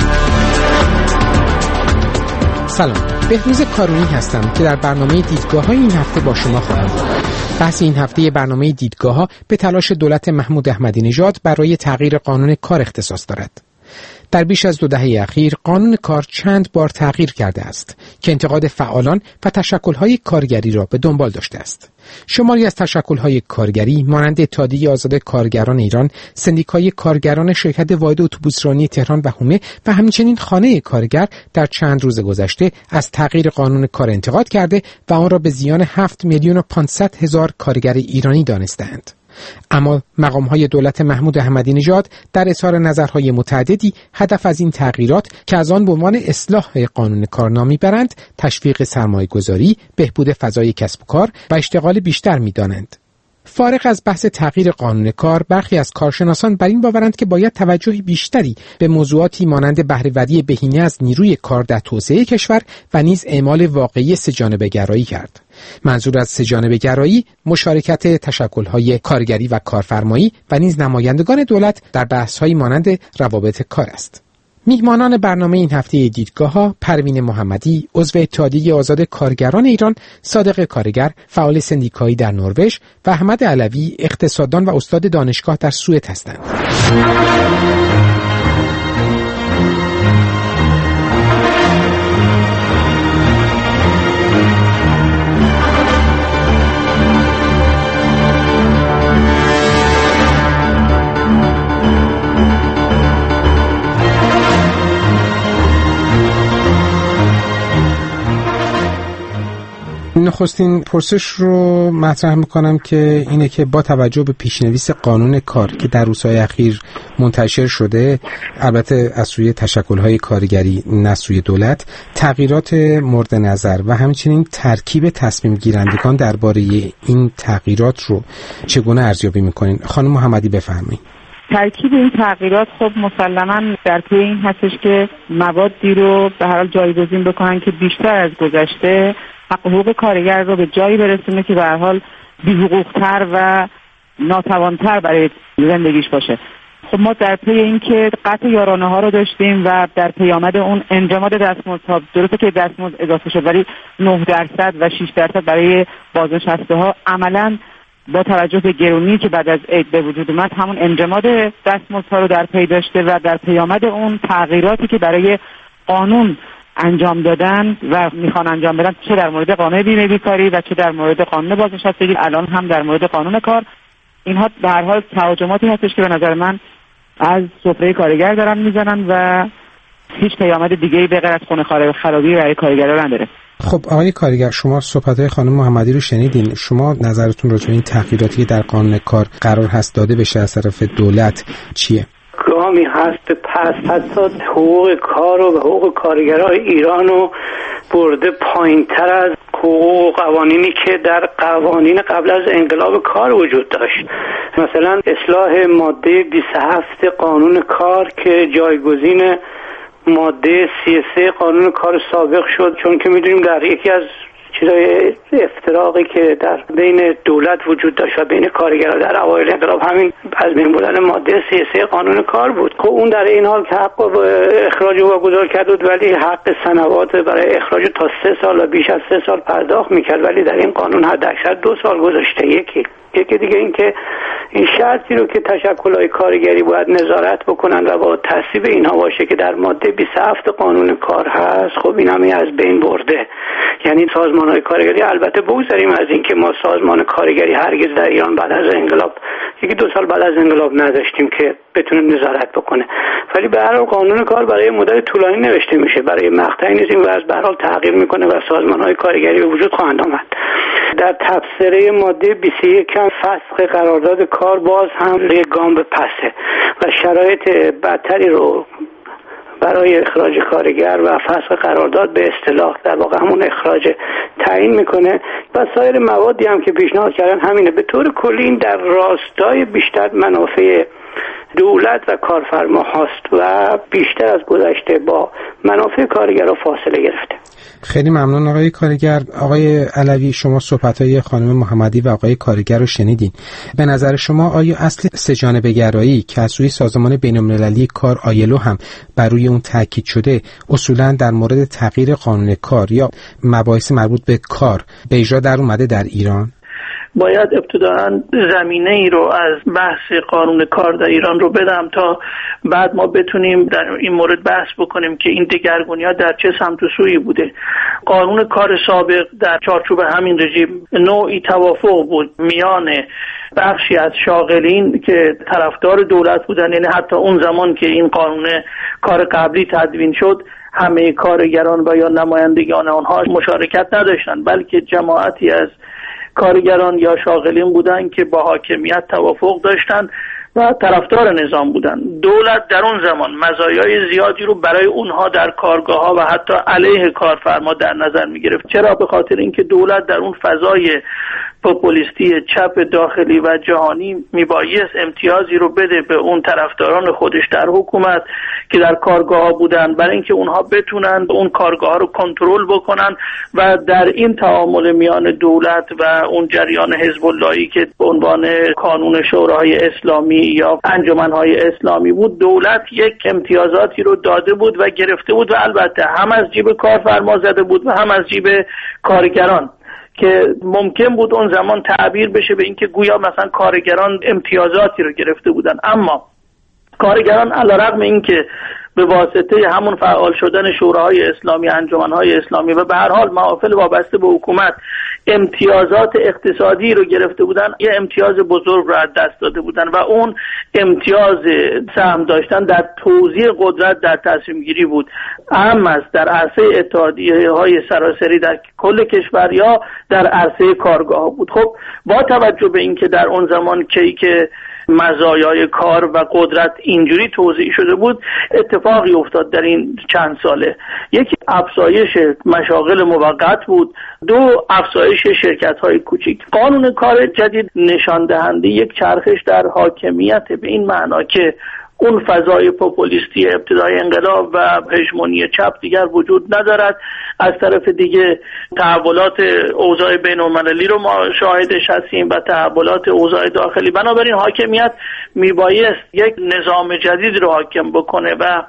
سلام، بهروز کارونی هستم که در برنامه دیدگاه های این هفته با شما خواهم بود. بحث این هفته برنامه دیدگاه ها به تلاش دولت محمود احمدی نژاد برای تغییر قانون کار اختصاص دارد. در بیش از دو دهه اخیر قانون کار چند بار تغییر کرده است که انتقاد فعالان و تشکل‌های کارگری را به دنبال داشته است. شماری از تشکل‌های کارگری مانند اتحادیه آزاد کارگران ایران، سندیکای کارگران شرکت واحد اتوبوسرانی تهران و حومه و همچنین خانه کارگر در چند روز گذشته از تغییر قانون کار انتقاد کرده و آن را به زیان هفت میلیون و پانصد هزار کارگر ایرانی دانستند. اما مقام‌های دولت محمود احمدی نژاد در اظهار نظرهای متعددی هدف از این تغییرات که از آن به عنوان اصلاح قانون کار نام می‌برند، تشویق سرمایه‌گذاری، بهبود فضای کسب و کار و اشتغال بیشتر می‌دانند. فارغ از بحث تغییر قانون کار، برخی از کارشناسان بر این باورند که باید توجه بیشتری به موضوعاتی مانند بهره‌وری بهینه از نیروی کار در توسعه کشور و نیز اعمال واقعی سه‌جانبه‌گرایی کرد. منظور از سه‌جانبه‌گرایی مشارکت تشکل‌های کارگری و کارفرمایی و نیز نمایندگان دولت در بحث‌های مانند روابط کار است. میهمانان برنامه این هفته دیدگاه‌ها: پروین محمدی، عضو اتحادیه آزاد کارگران ایران، صادق کارگر، فعال سندیکایی در نروژ و احمد علوی، اقتصاددان و استاد دانشگاه در سوئد هستند. نخستین پرسش رو مطرح میکنم که اینه که با توجه به پیشنویس قانون کار که در روزهای اخیر منتشر شده، البته از سوی تشکل‌های کارگری نه سوی دولت، تغییرات مورد نظر و همچنین ترکیب تصمیم گیرندگان درباره این تغییرات رو چگونه ارزیابی میکنین؟ خانم محمدی بفرمایید. ترکیب این تغییرات خب مسلماً در پی این هستش که موادی رو به هر حال جایگزین بکنن که بیشتر از گذشته حق حقوق کارگر رو به جایی برسونه که به هر حال بی‌حقوق‌تر و ناتوان‌تر برای زندگیش باشه. خب ما در پی این که قطع یارانه ها رو داشتیم و در پیامد اون انجماد دستمزدها، درسته که دستمزد اضافه شد ولی نه درصد و شش درصد برای بازنشسته ها، عملاً با توجه به گرونی که بعد از عید به وجود اومد همون انجماد دستمزدها رو در پی داشته و در پیامد اون تغییراتی که برای قانون انجام دادن و میخوان انجام بدن، چه در مورد قانون بیمه بیکاری و چه در مورد قانون بازنشستگی، الان هم در مورد قانون کار، اینها به هر حال تهاجماتی هستش که به نظر من از سفره کارگر دارن میزنن و هیچ پیامد دیگه‌ای به غیر از خون خرابی برای کارگرا نداره. خب آقای کارگر، شما صحبت‌های خانم محمدی رو شنیدین. شما نظرتون راجع به این تغییراتی که در قانون کار قرار هست داده بشه از طرف دولت چیه؟ گامی هست به پس، حتی حقوق کار و حقوق کارگرای ایران رو برده پایین تر از حقوق و قوانینی که در قوانین قبل از انقلاب کار وجود داشت. مثلا اصلاح ماده بیست و هفت قانون کار که جایگزین ماده سی و سه قانون کار سابق شد، چون که میدونیم در یکی از چیزای افتراقی که در بین دولت وجود داشت و بین کارگرها در اوایل انقلاب همین از بین بردن ماده سی و سه قانون کار بود. خب اون در این حال که حق اخراج واگذار کرد بود، ولی حق سنوات برای اخراج تا سه سال و بیش از سه سال پرداخت میکرد، ولی در این قانون حداکثر دو سال گذاشته. یکی یکی دیگه این که این شرطی رو که تشکل‌های کارگری باید نظارت بکنن و با تصویب اینها باشه که در ماده بیست و هفت قانون کار هست، خب این هم از بین برده. یعنی سازمان‌های کارگری، البته بگذاریم از این که ما سازمان کارگری هرگز در ایران بعد از انقلاب، یکی دو سال بعد از انقلاب نداشتیم که بتونه نظارت بکنه، ولی به هر حال قانون کار برای مدت طولانی نوشته میشه، برای مقطعی نیست. این وضع به هر حال تغییر میکنه و سازمان‌های کارگری به وجود خواهند آمد. در تبصره ماده بیست و یک هم فسخ قرارداد کار باز هم یک گام به پسه و شرایط بدتری رو برای اخراج کارگر و فسخ قرارداد به اصطلاح در واقع همون اخراج تعیین میکنه و سایر موادی هم که پیشنهاد کردن همینه. به طور کلی این در راستای بیشتر منافع دولت و کارفرما هاست و بیشتر از گذشته با منافع کارگرها فاصله گرفته. خیلی ممنون آقای کارگر. آقای علوی، شما صحبت‌های خانم محمدی و آقای کارگر رو شنیدین. به نظر شما آیا اصل سه‌جانبه‌گرایی که از سوی سازمان بین‌المللی کار آیلو هم بر روی اون تاکید شده، اصولاً در مورد تغییر قانون کار یا مباحث مربوط به کار به اجرا در اومده در ایران؟ باید ابتداً زمینه ای رو از بحث قانون کار در ایران رو بدم تا بعد ما بتونیم در این مورد بحث بکنیم که این دگرگونی‌ها در چه سمت و سویی بوده. قانون کار سابق در چارچوب همین رژیم نوعی توافق بود میان بخشی از شاغلین که طرفدار دولت بودن، یعنی حتی اون زمان که این قانون کار قبلی تدوین شد همه کارگران و یا نمایندگان آنها مشارکت نداشتند، بلکه جماعتی از کارگران یا شاغلین بودن که با حاکمیت توافق داشتن و طرفدار نظام بودن. دولت در اون زمان مزایای زیادی رو برای اونها در کارگاه‌ها و حتی علیه کارفرما در نظر می‌گرفت. چرا؟ به خاطر اینکه دولت در اون فضای پوپولیستی چپ داخلی و جهانی میبایست امتیازی رو بده به اون طرفداران خودش در حکومت که در کارگاه‌ها بودن، برای اینکه اونها بتونن اون کارگاه‌ها رو کنترل بکنن و در این تعامل میان دولت و اون جریان حزب اللهی که به عنوان کانون شورای اسلامی یا انجمن‌های اسلامی بود، دولت یک امتیازاتی رو داده بود و گرفته بود و البته هم از جیب کارفرما زده بود و هم از جیب کارگران، که ممکن بود اون زمان تعبیر بشه به اینکه گویا مثلا کارگران امتیازاتی رو گرفته بودن. اما کارگران علیرغم اینکه به واسطه همون فعال شدن شوراهای اسلامی، انجمنهای اسلامی و به هر حال محافل وابسته به حکومت امتیازات اقتصادی رو گرفته بودن، یه امتیاز بزرگ رو از دست داده بودن و اون امتیاز سهم داشتن در توزیع قدرت در تصمیم گیری بود، اهم است در عرصه اتحادیه های سراسری در کل کشور یا در عرصه کارگاه بود. خب با توجه به اینکه در اون زمان کیک مزایای کار و قدرت اینجوری توزیع شده بود، اتفاقی افتاد در این چند ساله. یکی افزایش مشاغل موقت بود، دو افزایش شرکت‌های کوچیک. قانون کار جدید نشان دهنده یک چرخش در حاکمیت، به این معنا که اون فضای پوپولیستی ابتدای انقلاب و هژمونی چپ دیگر وجود ندارد. از طرف دیگه تحولات اوضاع بین‌المللی رو ما شاهدش هستیم و تحولات اوضاع داخلی. بنابراین حاکمیت میبایست یک نظام جدید رو حاکم بکنه و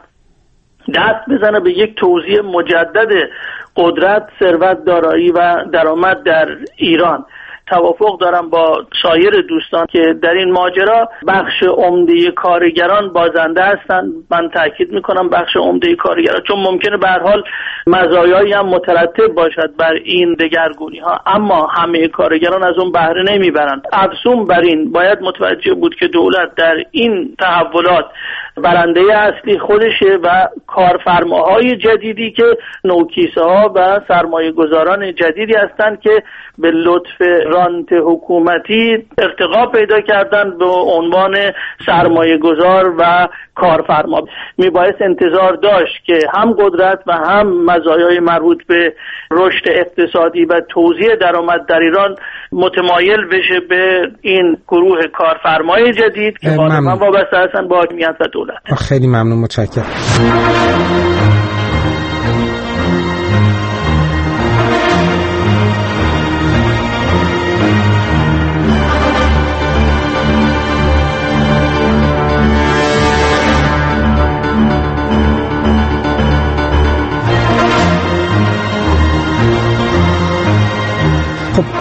دست بزنه به یک توزیع مجدد قدرت، ثروت، دارایی و درآمد در ایران. توافق دارم با سایر دوستان که در این ماجرا بخش عمده کارگران بازنده هستند. من تاکید میکنم بخش عمده کارگران، چون ممکنه به هر حال مزایایی هم مترتب باشد بر این دگرگونی ها، اما همه کارگران از اون بهره نمیبرند. افزون بر این باید متوجه بود که دولت در این تحولات برنده اصلی خودشه و کارفرماهای جدیدی که نوکیسه ها و سرمایه گذاران جدیدی هستند که به لطف رانت حکومتی ارتقا پیدا کردن به عنوان سرمایه گذار و کارفرما. میبایست انتظار داشت که هم قدرت و هم مزایای مربوط به رشد اقتصادی و توزیع درآمد در ایران متمایل بشه به این گروه کارفرمای جدید که غالبا وابسته هستن با حاکمیت و دولت. خیلی ممنون، متشکرم.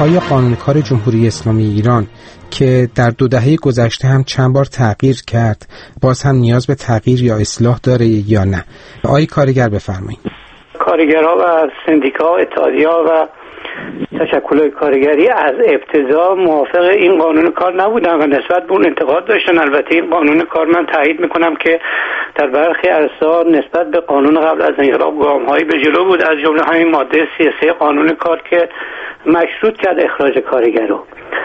آیا قانون کار جمهوری اسلامی ایران که در دو دهه گذشته هم چند بار تغییر کرد باز هم نیاز به تغییر یا اصلاح داره یا نه؟ آقای کارگر بفرمایید. کارگرها و سندیکاها، اتحادیه‌ها و تشکل‌های کارگری از ابتدا موافق این قانون کار نبودن و نسبت به اون انتقاد داشتن. البته این قانون کار من تایید میکنم که در برخی عرصه‌ها نسبت به قانون قبل از انقلاب گام‌هایی به جلو بود، از جمله همین ماده سی و سه قانون کار که مشروط کرد اخراج کارگر رو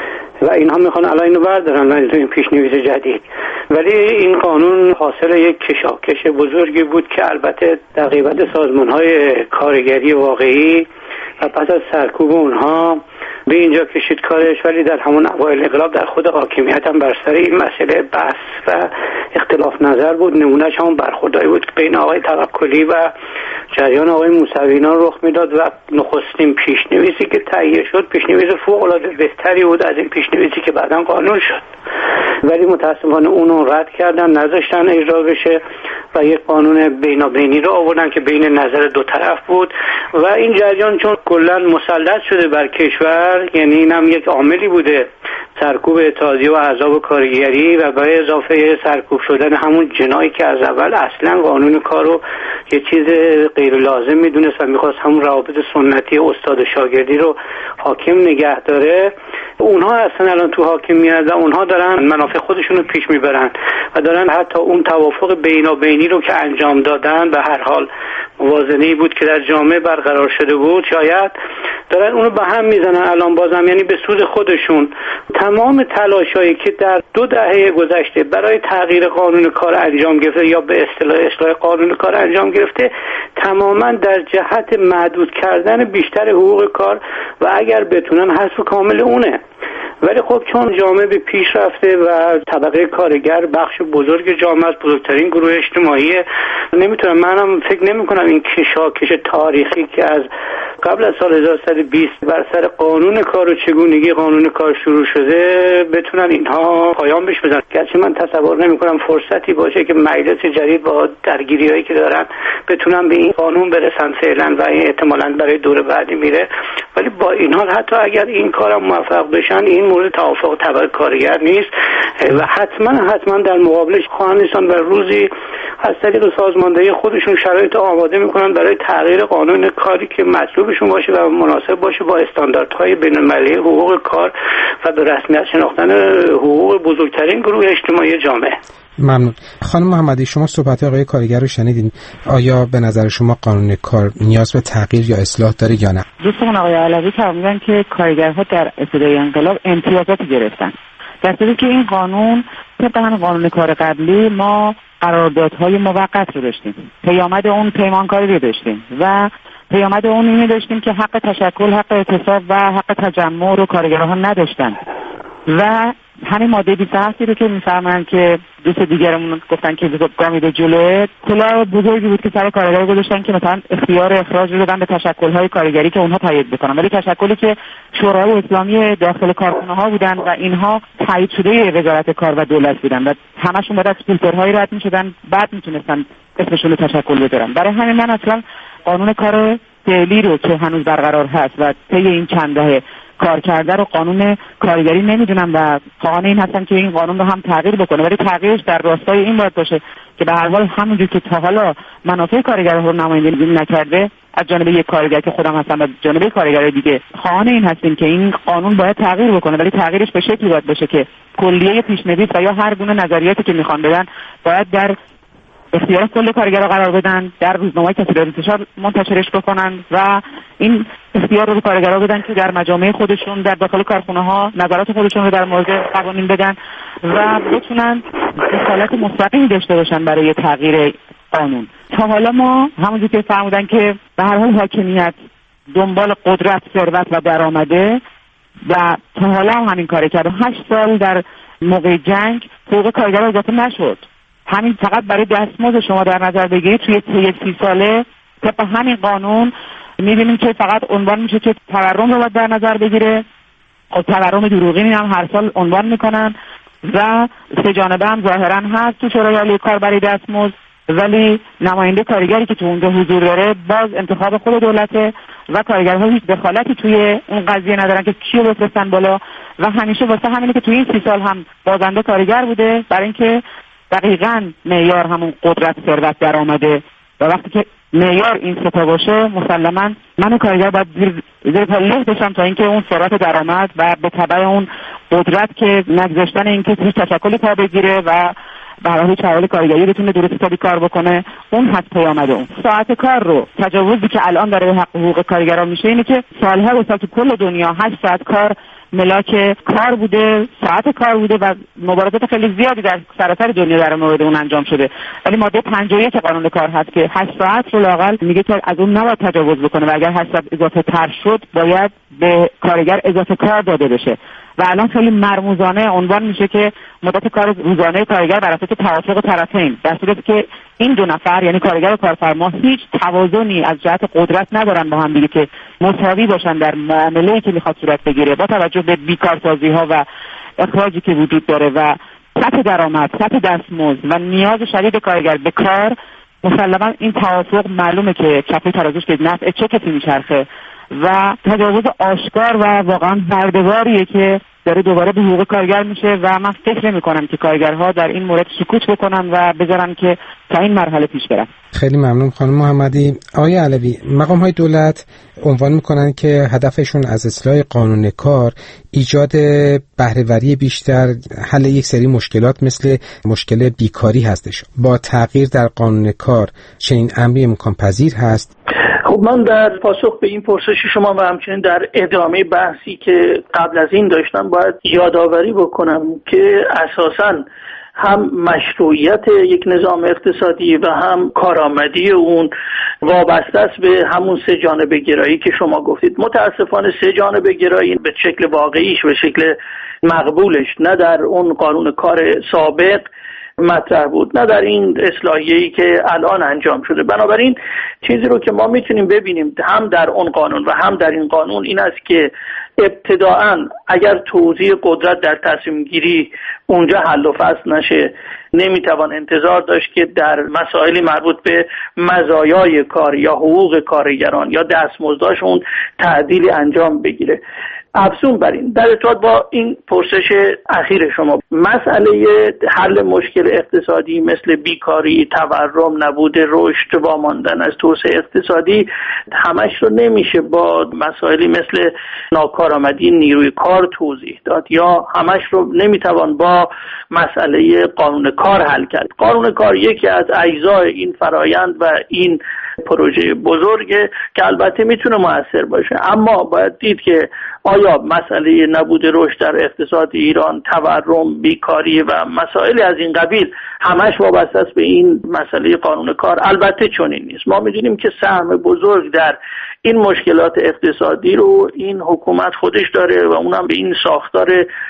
و اینها میخوان الان اینو بردارن از این پیشنویس جدید. ولی این قانون حاصل یک کشاکش بزرگی بود که البته در قیمت سازمان‌های کارگری واقعی و پس از سرکوب اونها به اینجا کشید کارش، ولی در همون اوایل انقلاب در خود حاکمیت هم بر سر این مسئله بحث و اختلاف نظر بود. نمونهش همون برخوردایی بود که بین آقای توکلی و جریان آقای موسویان رخ میداد و نخستین پیشنویسی که تهیه شد پیشنویس فوق‌العاده بهتری بود از این پیشنویسی که بعداً قانون شد، ولی متاسفانه اونو رد کردن، نذاشتن اجرا بشه و یک قانون بینابینی رو آوردن که بین نظر دو طرف بود و این جریان چون کلا مسلط شده بر کشور، یعنی اینم یک عاملی بوده، سرکوب اتحادیه و احزاب کارگری و به اضافه سرکوب شدن همون جنایی که از اول اصلا قانون کارو یه چیز غیر لازم میدونست و میخواست همون روابط سنتی استاد شاگردی رو حاکم نگه داره، اونها اصلا الان تو حاکمیت و اونها دارن منافع خودشون رو پیش میبرن و دارن حتی اون توافق بینابینی رو که انجام دادن به هر حال موازنه‌ای بود که در جامعه برقرار شده بود، شاید دارن اونو به هم میزنن الان بازم، یعنی به سود خودشون. تمام تلاشایی که در دو دهه گذشته برای تغییر قانون کار انجام گرفته یا به اصطلاح اصلاح قانون کار انجام گرفته تماما در جهت محدود کردن بیشتر حقوق کار و اگر بتونن حذف کامل اونه. ولی خب چون جامعه به پیش رفته و طبقه کارگر بخش بزرگ جامعه است، بزرگترین گروه اجتماعی، نمیتونم منم فکر نمی کنم این کشاکش تاریخی که از قبل از سال هزار و سیصد و بیست بر سر قانون کار و چگونگی قانون کار شروع شده بتونن اینها پایان بهش بزنن. گرچه من تصور نمی کنم فرصتی باشه که مجلس جدید با درگیری هایی که دارن بتونن به این قانون برسن فعلا و این احتمالاً برای دور بعدی میره، ولی با این حال حتی اگر این کارم موفق بشن این مورد توافق طبقه کارگر نیست و حتما حتما در مقابلش خواهند ایستاد و روزی از طریق سازماندهی خودشون شرایط آماده میکنن برای تغییر قانون کاری که مطلوبشون باشه و مناسب باشه با استانداردهای بین‌المللی حقوق کار و به رسمیت شناختن حقوق بزرگترین گروه اجتماعی جامعه. ممنون. خانم محمدی، شما صحبت آقای کارگر رو شنیدین، آیا به نظر شما قانون کار نیاز به تغییر یا اصلاح داره یا نه؟ دوستان آقای علوی فرمودن که کارگرها در ابتدای انقلاب امتیازاتی گرفتن، در صورتی که این قانون طبق همین قانون کار قبلی ما قراردادهای موقت رو داشتیم، پیامد اون پیمانکاری رو داشتیم و پیامد اون اینو داشتیم که حق تشکل، حق اعتصاب و حق تجمع رو کارگرها نداشتن و همین ماده بیست و هفت رو که میفهمن که دوست دیگرمون گفتن که گامید جلوه، کلاه بزرگی بود که سر کارگر گذاشتن که مثلا اختیار اخراج رو دادن به تشکل‌های کارگری که اونها تایید بکنن، ولی تشکلی که شورای اسلامی داخل کارخانه‌ها بودن و اینها تایید شده وزارت کار و دولت بودن و همشون بعد از فیلترهای رد می‌شدن، بعد میتونستن اسمشون رو تشکل بذارن. برای همین من اصلا قانون کار فعلی رو که هنوز برقرار هست و طی این چند دهه کار کرده رو قانون کارگری نمیدونم و خواهان این هستن که این قانون رو هم تغییر بکنه، ولی تغییرش در راستای این باید باشه که به هر حال همونجور که تا حالا منافع کارگرها رو نمایندگی نکرده از جانب یک کارگر که خودم هستم و جانب کارگر دیگه، خواهان این هستیم که این قانون باید تغییر بکنه، ولی تغییرش به شکلی باید باشه که کلیه پیشنویس و یا هر گونه نظریاتی که میخوان بدن باید در اختیار کل کارگرها قرار بدن، در روزنامه‌های کسری انتشار منتشرش بکنن و این اختیار رو به کارگرها بدن که در مجامع خودشون در داخل کارخونه‌ها نظرات خودشون رو در مورد قوانین بدن و بتونن دخالت مستقیمی داشته باشن برای تغییر قانون. تا حالا ما همونجوری که فرمودن که به هر حال حاکمیت دنبال قدرت، ثروت و درآمده و تا حالا هم همین کار کرد. هشت سال در موقع جنگ حقوق کارگرها اضافه نشد. همین فقط برای دستمزد شما در نظر بگیرید توی یک سی ساله طبق همین قانون می‌بینیم که فقط عنوان میشه که تورم رو باید در نظر بگیره. خب تورم دروغینی هم هر سال عنوان میکنن و سه جانبه هم ظاهرا هست تو شورای عالی کار برای دستمزد ولی نماینده کارگری که تو اونجا حضور داره باز انتخاب خود دولته و کارگرها هیچ دخالتی توی اون قضیه ندارن که کیو بفرستن بالا و همیشه واسه همینه که توی این سی سال هم بازنده کارگر بوده، برای اینکه دقیقاً معیار همون قدرت ثروت درآمده و وقتی که معیار این ستا باشه مسلماً من کارگر باید زیر زیر پا له بشم تا اینکه اون ثروت درآمد و به تبع اون قدرت که نگذاشتن اینکه هیچ تشکلی پا بگیره و برای هیچ حوالی کارگری بتونه درست حسابی کار بکنه اون حد پیامده. اون ساعت کار رو تجاوزی که الان داره به حق حقوق کارگران میشه اینه که سالها و سال تو کل دنیا هشت ساعت کار ملاک کار بوده، ساعت کار بوده و مبارزات خیلی زیادی در سراسر دنیا در مورد اون انجام شده، ولی ماده پنجاه و یک قانون کار هست که هشت ساعت رو لااقل میگه که از اون نباید تجاوز بکنه و اگر هشت ساعت اضافه تر شد باید به کارگر اضافه کار داده بشه و الان خیلی مرموزانه عنوان میشه که مدت کار روزانه کارگر بر اساس توافق طرفین، در صورتی که این دو نفر یعنی کارگر و کارفرما هیچ توازنی از جهت قدرت ندارن با هم دیگه که مساوی باشن در معامله‌ای که میخواد صورت بگیره با توجه به بیکارسازی ها و اخراجی که وجود داره و سطح درآمد، سطح دستمزد و نیاز شدید کارگر به کار. مسلما این توافق معلومه که کفه ترازوش که نفع چه کسی میچرخه و تجاوز آشکار و واقعا برده‌واریه که داره دوباره به حقوق کارگر میشه و من فکر نمی‌کنم که کارگرها در این مورد سکوت بکنن و بذارن که تا این مرحله پیش برن. خیلی ممنون خانم محمدی. آقای علوی، مقام‌های دولت عنوان می‌کنن که هدفشون از اصلاح قانون کار ایجاد بهره‌وری بیشتر، حل یک سری مشکلات مثل مشکل بیکاری هستش. با تغییر در قانون کار چنین امری امکان پذیر هست؟ خب من در پاسخ به این پرسش شما و همچنین در ادامه بحثی که قبل از این داشتم باید یادآوری بکنم که اساساً هم مشروعیت یک نظام اقتصادی و هم کارآمدی اون وابسته است به همون سه جانبه گرایی که شما گفتید. متاسفانه سه جانبه گرایی به شکل واقعیش، به شکل مقبولش نه در اون قانون کار سابق مطرح بود نه در این اصلاحیه‌ای که الان انجام شده. بنابراین چیزی رو که ما میتونیم ببینیم هم در اون قانون و هم در این قانون این است که ابتداعاً اگر توزیع قدرت در تصمیم گیری اونجا حل و فصل نشه نمیتوان انتظار داشت که در مسائلی مربوط به مزایای کار یا حقوق کارگران یا دستمزدشون تعدیلی انجام بگیره. افزون بر این، در ارتباط با این پرسش اخیر شما، مسئله حل مشکل اقتصادی مثل بیکاری، تورم، نبود رشد، واماندن از توسعه اقتصادی همش رو نمیشه با مسائلی مثل ناکارآمدی نیروی کار توضیح داد یا همش رو نمیتوان با مسئله قانون کار حل کرد. قانون کار یکی از اجزای این فرایند و این پروژه بزرگه که البته میتونه مؤثر باشه، اما باید دید که آیا مسئله نبود رشد در اقتصاد ایران، تورم، بیکاری و مسائل از این قبیل همش وابسته است به این مسئله قانون کار؟ البته چنین نیست. ما میدونیم که سهم بزرگ در این مشکلات اقتصادی رو این حکومت خودش داره و اونم به این ساختار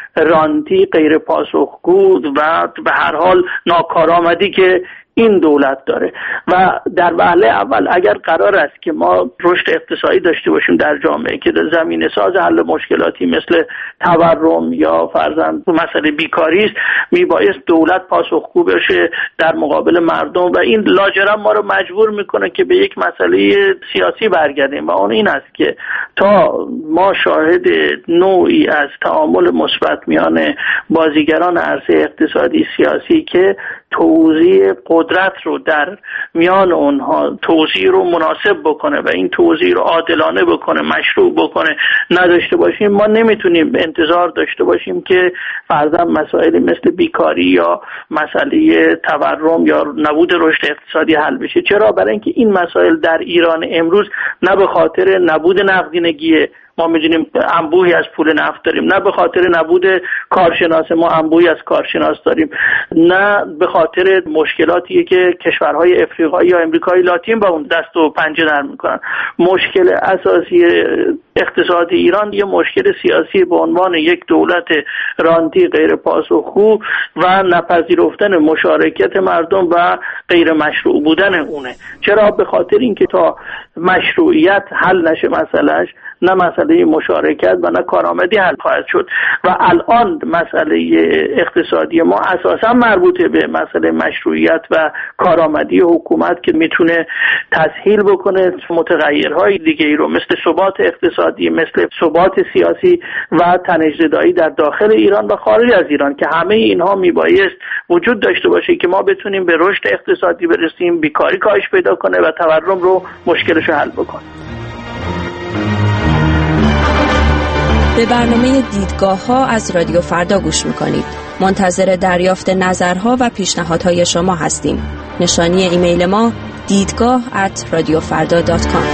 رانتی غیر پاسخگو و به هر حال ناکارآمدی که این دولت داره. و در وهله اول اگر قرار است که ما رشد اقتصادی داشته باشیم در جامعه که در زمینه ساز حل مشکلاتی مثل تورم یا فرضاً مسئله بیکاری است، میبایست دولت پاسخگو بشه در مقابل مردم و این لاجرم ما رو مجبور میکنه که به یک مسئله سیاسی برگردیم و اون این است که تا ما شاهد نوعی از تعامل مثبت میان بازیگران عرصه اقتصادی سیاسی که توزیع قدرت رو در میان اونها توزیع رو مناسب بکنه و این توزیع رو عادلانه بکنه، مشروع بکنه نداشته باشیم، ما نمیتونیم انتظار داشته باشیم که فرضاً مسائل مثل بیکاری یا مسئله تورم یا نبود رشد اقتصادی حل بشه. چرا؟ برای اینکه این مسائل در ایران امروز نه به خاطر نبود نقدینگی، ما می‌دونیم انبوهی از پول نفت داریم، نه به خاطر نبود کارشناس ما انبوهی از کارشناس داریم، نه به خاطر مشکلاتی که کشورهای افریقایی یا امریکای لاتین با اون دست و پنجه نرم می‌کنن. مشکل اساسی اقتصادی ایران یه مشکل سیاسی به عنوان یک دولت رانتی غیر پاسخگو و نپذیرفتن مشارکت مردم و غیر مشروع بودن اونه. چرا؟ به خاطر اینکه تا مشروعیت حل نشه مسئلهش نه مسئله مشارکت و نه کارآمدی حل خواهد شد. و الان مسئله اقتصادی ما اساسا مربوطه به مسئله مشروعیت و کارآمدی حکومت که میتونه تسهیل بکنه متغیرهای دیگه ای رو مثل ثبات اقتصادی، مثل ثبات سیاسی و تنش‌زدایی در داخل ایران و خارج از ایران که همه اینها میبایست وجود داشته باشه که ما بتونیم به رشد اقتصادی برسیم، بیکاری کاهش پیدا کنه و تورم رو مشکلش رو حل بکنه. به برنامه دیدگاه ها از رادیو فردا گوش میکنید. منتظر دریافت نظرها و پیشنهادهای شما هستیم. نشانی ایمیل ما دیدگاه ات رادیو فردا دات کام.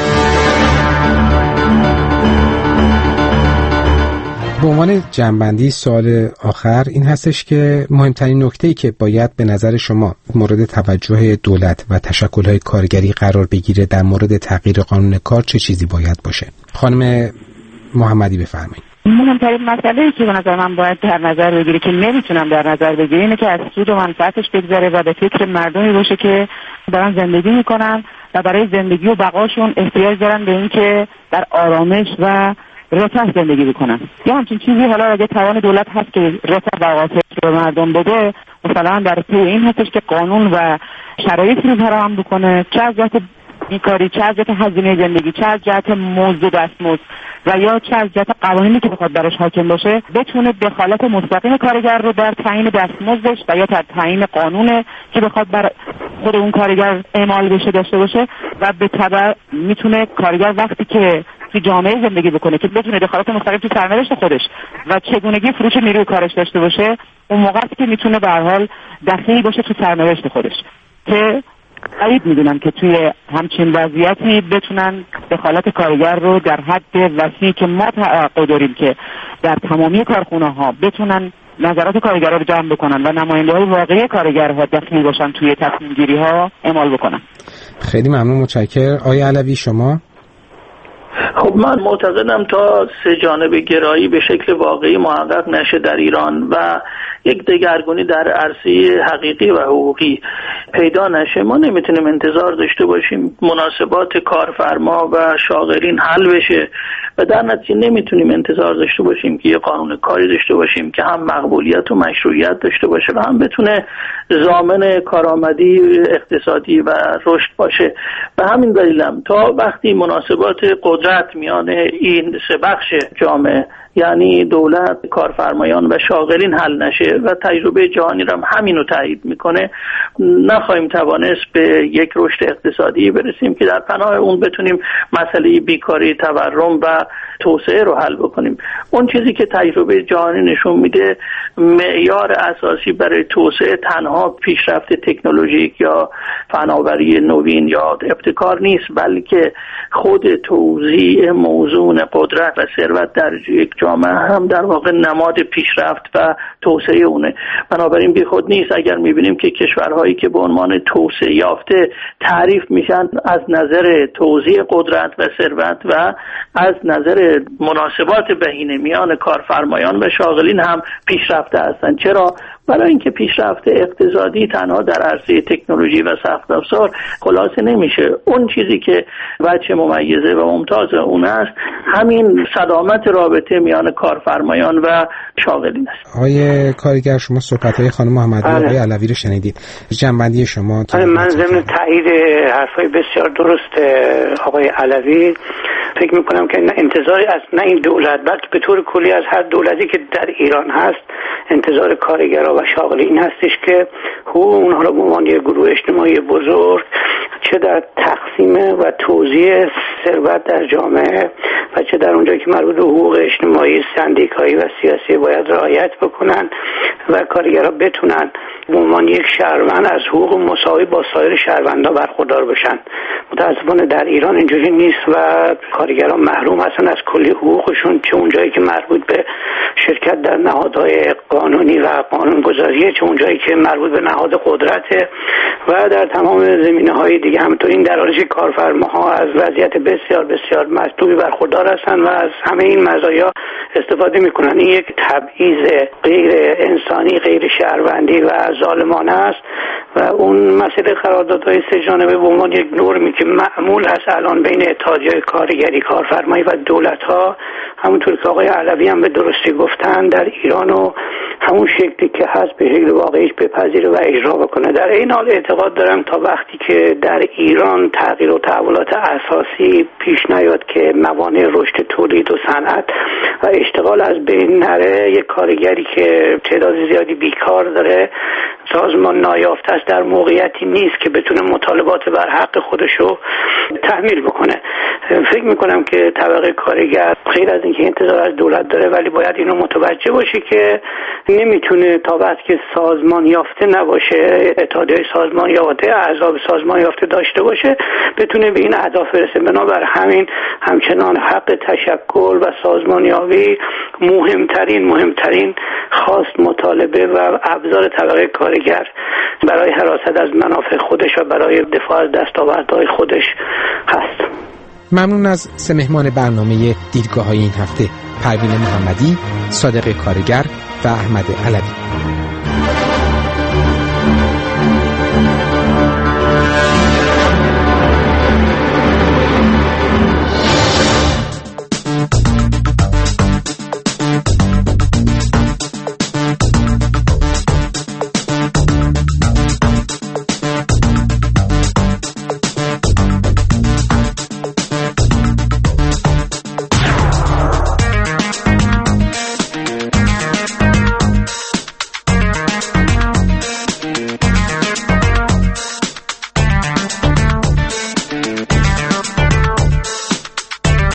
به عنوان جنبندی سوال آخر این هستش که مهمترین نکته‌ای که باید به نظر شما مورد توجه دولت و تشکل‌های کارگری قرار بگیره در مورد تغییر قانون کار چه چیزی باید باشه؟ خانم محمدی بفرمایید. مهمترین مسئله‌ای که به نظر من باید در نظر بگیره که نمیتونم در نظر بگیره اینه که از سود و منفعتش بگذره و به فکر مردمی باشه که دارن زندگی میکنن و برای زندگی و بقاشون احتیاج دارن به این که در آرامش و رفاه زندگی بکنن. یا همچین چیزی حالا اگه توان دولت هست که رفاه و آسایش به مردم بده، مثلا در تو این هستش که قانون و شرایطی رو فراهم بکنه، چه از جهت بیکاری، چه از جهت هزینه زندگی، چه از جهت مزد و دستمزد و یا چه از جهت قوانینی که بخواد براش حاکم باشه، بتونه دخالت مستقیم کارگر رو در تعیین دستمزدش و یا در تعیین قانون که بخواد بر خود اون کارگر اعمال بشه داشته باشه و به تبع میتونه کارگر وقتی که تو جامعه زندگی بکنه که بتونه دخالت مستقیم تو سرنوشت خودش و چگونگی فروش نیروی کارش داشته باشه، اون موقع است که میتونه به هر حال دخیل باشه تو سرنوشت خودش. که بعید میدونم که توی همچین وضعیتی بتونن دخالت کارگر رو در حد وسیعی که ما توقع داریم که در تمامی کارخونه ها بتونن نظرات کارگرها رو جمع بکنن و نماینده های واقعی کارگرها دخیل باشن توی تصمیم گیری ها اعمال بکنن. خیلی ممنون، متشکرم. آقای علوی شما؟ خب من معتقدم تا سه جانبه گرایی به شکل واقعی محقق نشه در ایران و یک دگرگونی در عرصه حقیقی و حقوقی پیدا نشه، ما نمیتونیم انتظار داشته باشیم مناسبات کارفرما و شاغلین حل بشه و در نتیجه نمیتونیم انتظار داشته باشیم که یه قانون کاری داشته باشیم که هم مقبولیت و مشروعیت داشته باشه و هم بتونه ضامن کارآمدی اقتصادی و رشد باشه. به همین دلیلم تا وقتی مناسبات قدرت میان این سه بخش جامعه یعنی دولت، کارفرمایان و شاغلین حل نشه و تجربه جهانی رو هم همینو تایید میکنه، نخواهیم توانست به یک رشد اقتصادی برسیم که در پناه اون بتونیم مسئله بیکاری، تورم و توسعه رو حل بکنیم. اون چیزی که تجربه جهانی نشون میده معیار اساسی برای توسعه تنها پیشرفت تکنولوژیک یا فناوری نوین یا ابتکار نیست، بلکه خود توزیع موزون قدرت و ثروت در یک جامعه هم در واقع نماد پیشرفت و توسعه اونه. بنابراین بیخود نیست اگر میبینیم که کشورهایی که به عنوان توسعه یافته تعریف میشن از نظر توزیع قدرت و ثروت و از نظر مناسبات بهینه میان کارفرمایان و شاغلین هم پیشرفته هستند. چرا؟ برای اینکه پیشرفت اقتصادی تنها در عرصه تکنولوژی و سخت افزار خلاصه نمیشه. اون چیزی که وجه ممیزه و ممتاز اون است همین سلامت رابطه میان کارفرمایان و شاغلین است. آقای کارگر شما صحبت‌های خانم محمدی و آقای علوی رو شنیدید. جنبندی شما؟ من ضمن تایید حرفای بسیار درست آقای علوی فکر میکنم که انتظاری از نه این دولت بلکه به طور کلی از هر دولتی که در ایران هست انتظار کارگرها و شاغلین هستش که حقوق اونها رو به عنوان یک گروه اجتماعی بزرگ چه در تقسیم و توزیع ثروت در جامعه و چه در اونجایی که مربوط به حقوق اجتماعی، سندیکایی و سیاسی باید رعایت بکنن و کارگرها بتونن به عنوان یک شهروند از حقوق مساوی با سایر شهروندان برخوردار بشن. متاسفانه در ایران اینجوری نیست و کارگران محروم هستن از کلی حقوقشون، چه اونجایی که مربوط به شرکت در نهادهای قانونی و قانونگذاریه، چه اونجایی که مربوط به نهاد قدرته و در تمام زمینه‌های دیگه. همینطور این در حالی که کارفرماها از وضعیت بسیار بسیار مطلوبی برخوردار هستن و از همه این مزایا استفاده میکنن. این یک تبعیض غیر انسانی، غیر شهروندی و ظالمانه است و اون مسئله قراردادهای سه جانبه به عنوان یک نرمی که معمول هست الان بین اتحادیه‌های کارگری، کارفرمایی و دولت‌ها، همونطور که آقای علوی هم به درستی گفتن، در ایران و همون شکلی که هست به شکل واقعیش بپذیره و اجرا بکنه. در این حال اعتقاد دارم تا وقتی که در ایران تغییر و تحولات اساسی پیش نیاد که موانع رشد تولید و صنعت و اشتغال از بین نره، یک کارگری که تعداد زیادی بیکار داره، سازمان نایافته است، در موقعیتی نیست که بتونه مطالبات بر حق خودشو تحمیل بکنه. فکر میکنم که طبقه کارگر خیلی از اینکه انتظار از دولت داره، ولی باید اینو متوجه باشه که نمیتونه تا وقتی که سازمان یافته نباشه، اتحادیه سازمان یافته، احزاب سازمان یافته داشته باشه، بتونه به این اهداف برسه. بنابر همین همچنان حق تشکل و سازمانیابی مهمترین مهمترین خواست، مطالبه و ابزار طبقه کارگر برای حراست از منافع خودش و برای دفاع از دستاوردهای خودش هست. ممنون از سه مهمان برنامه دیدگاه‌های این هفته: پروین محمدی، صادق کارگر و احمد علوی.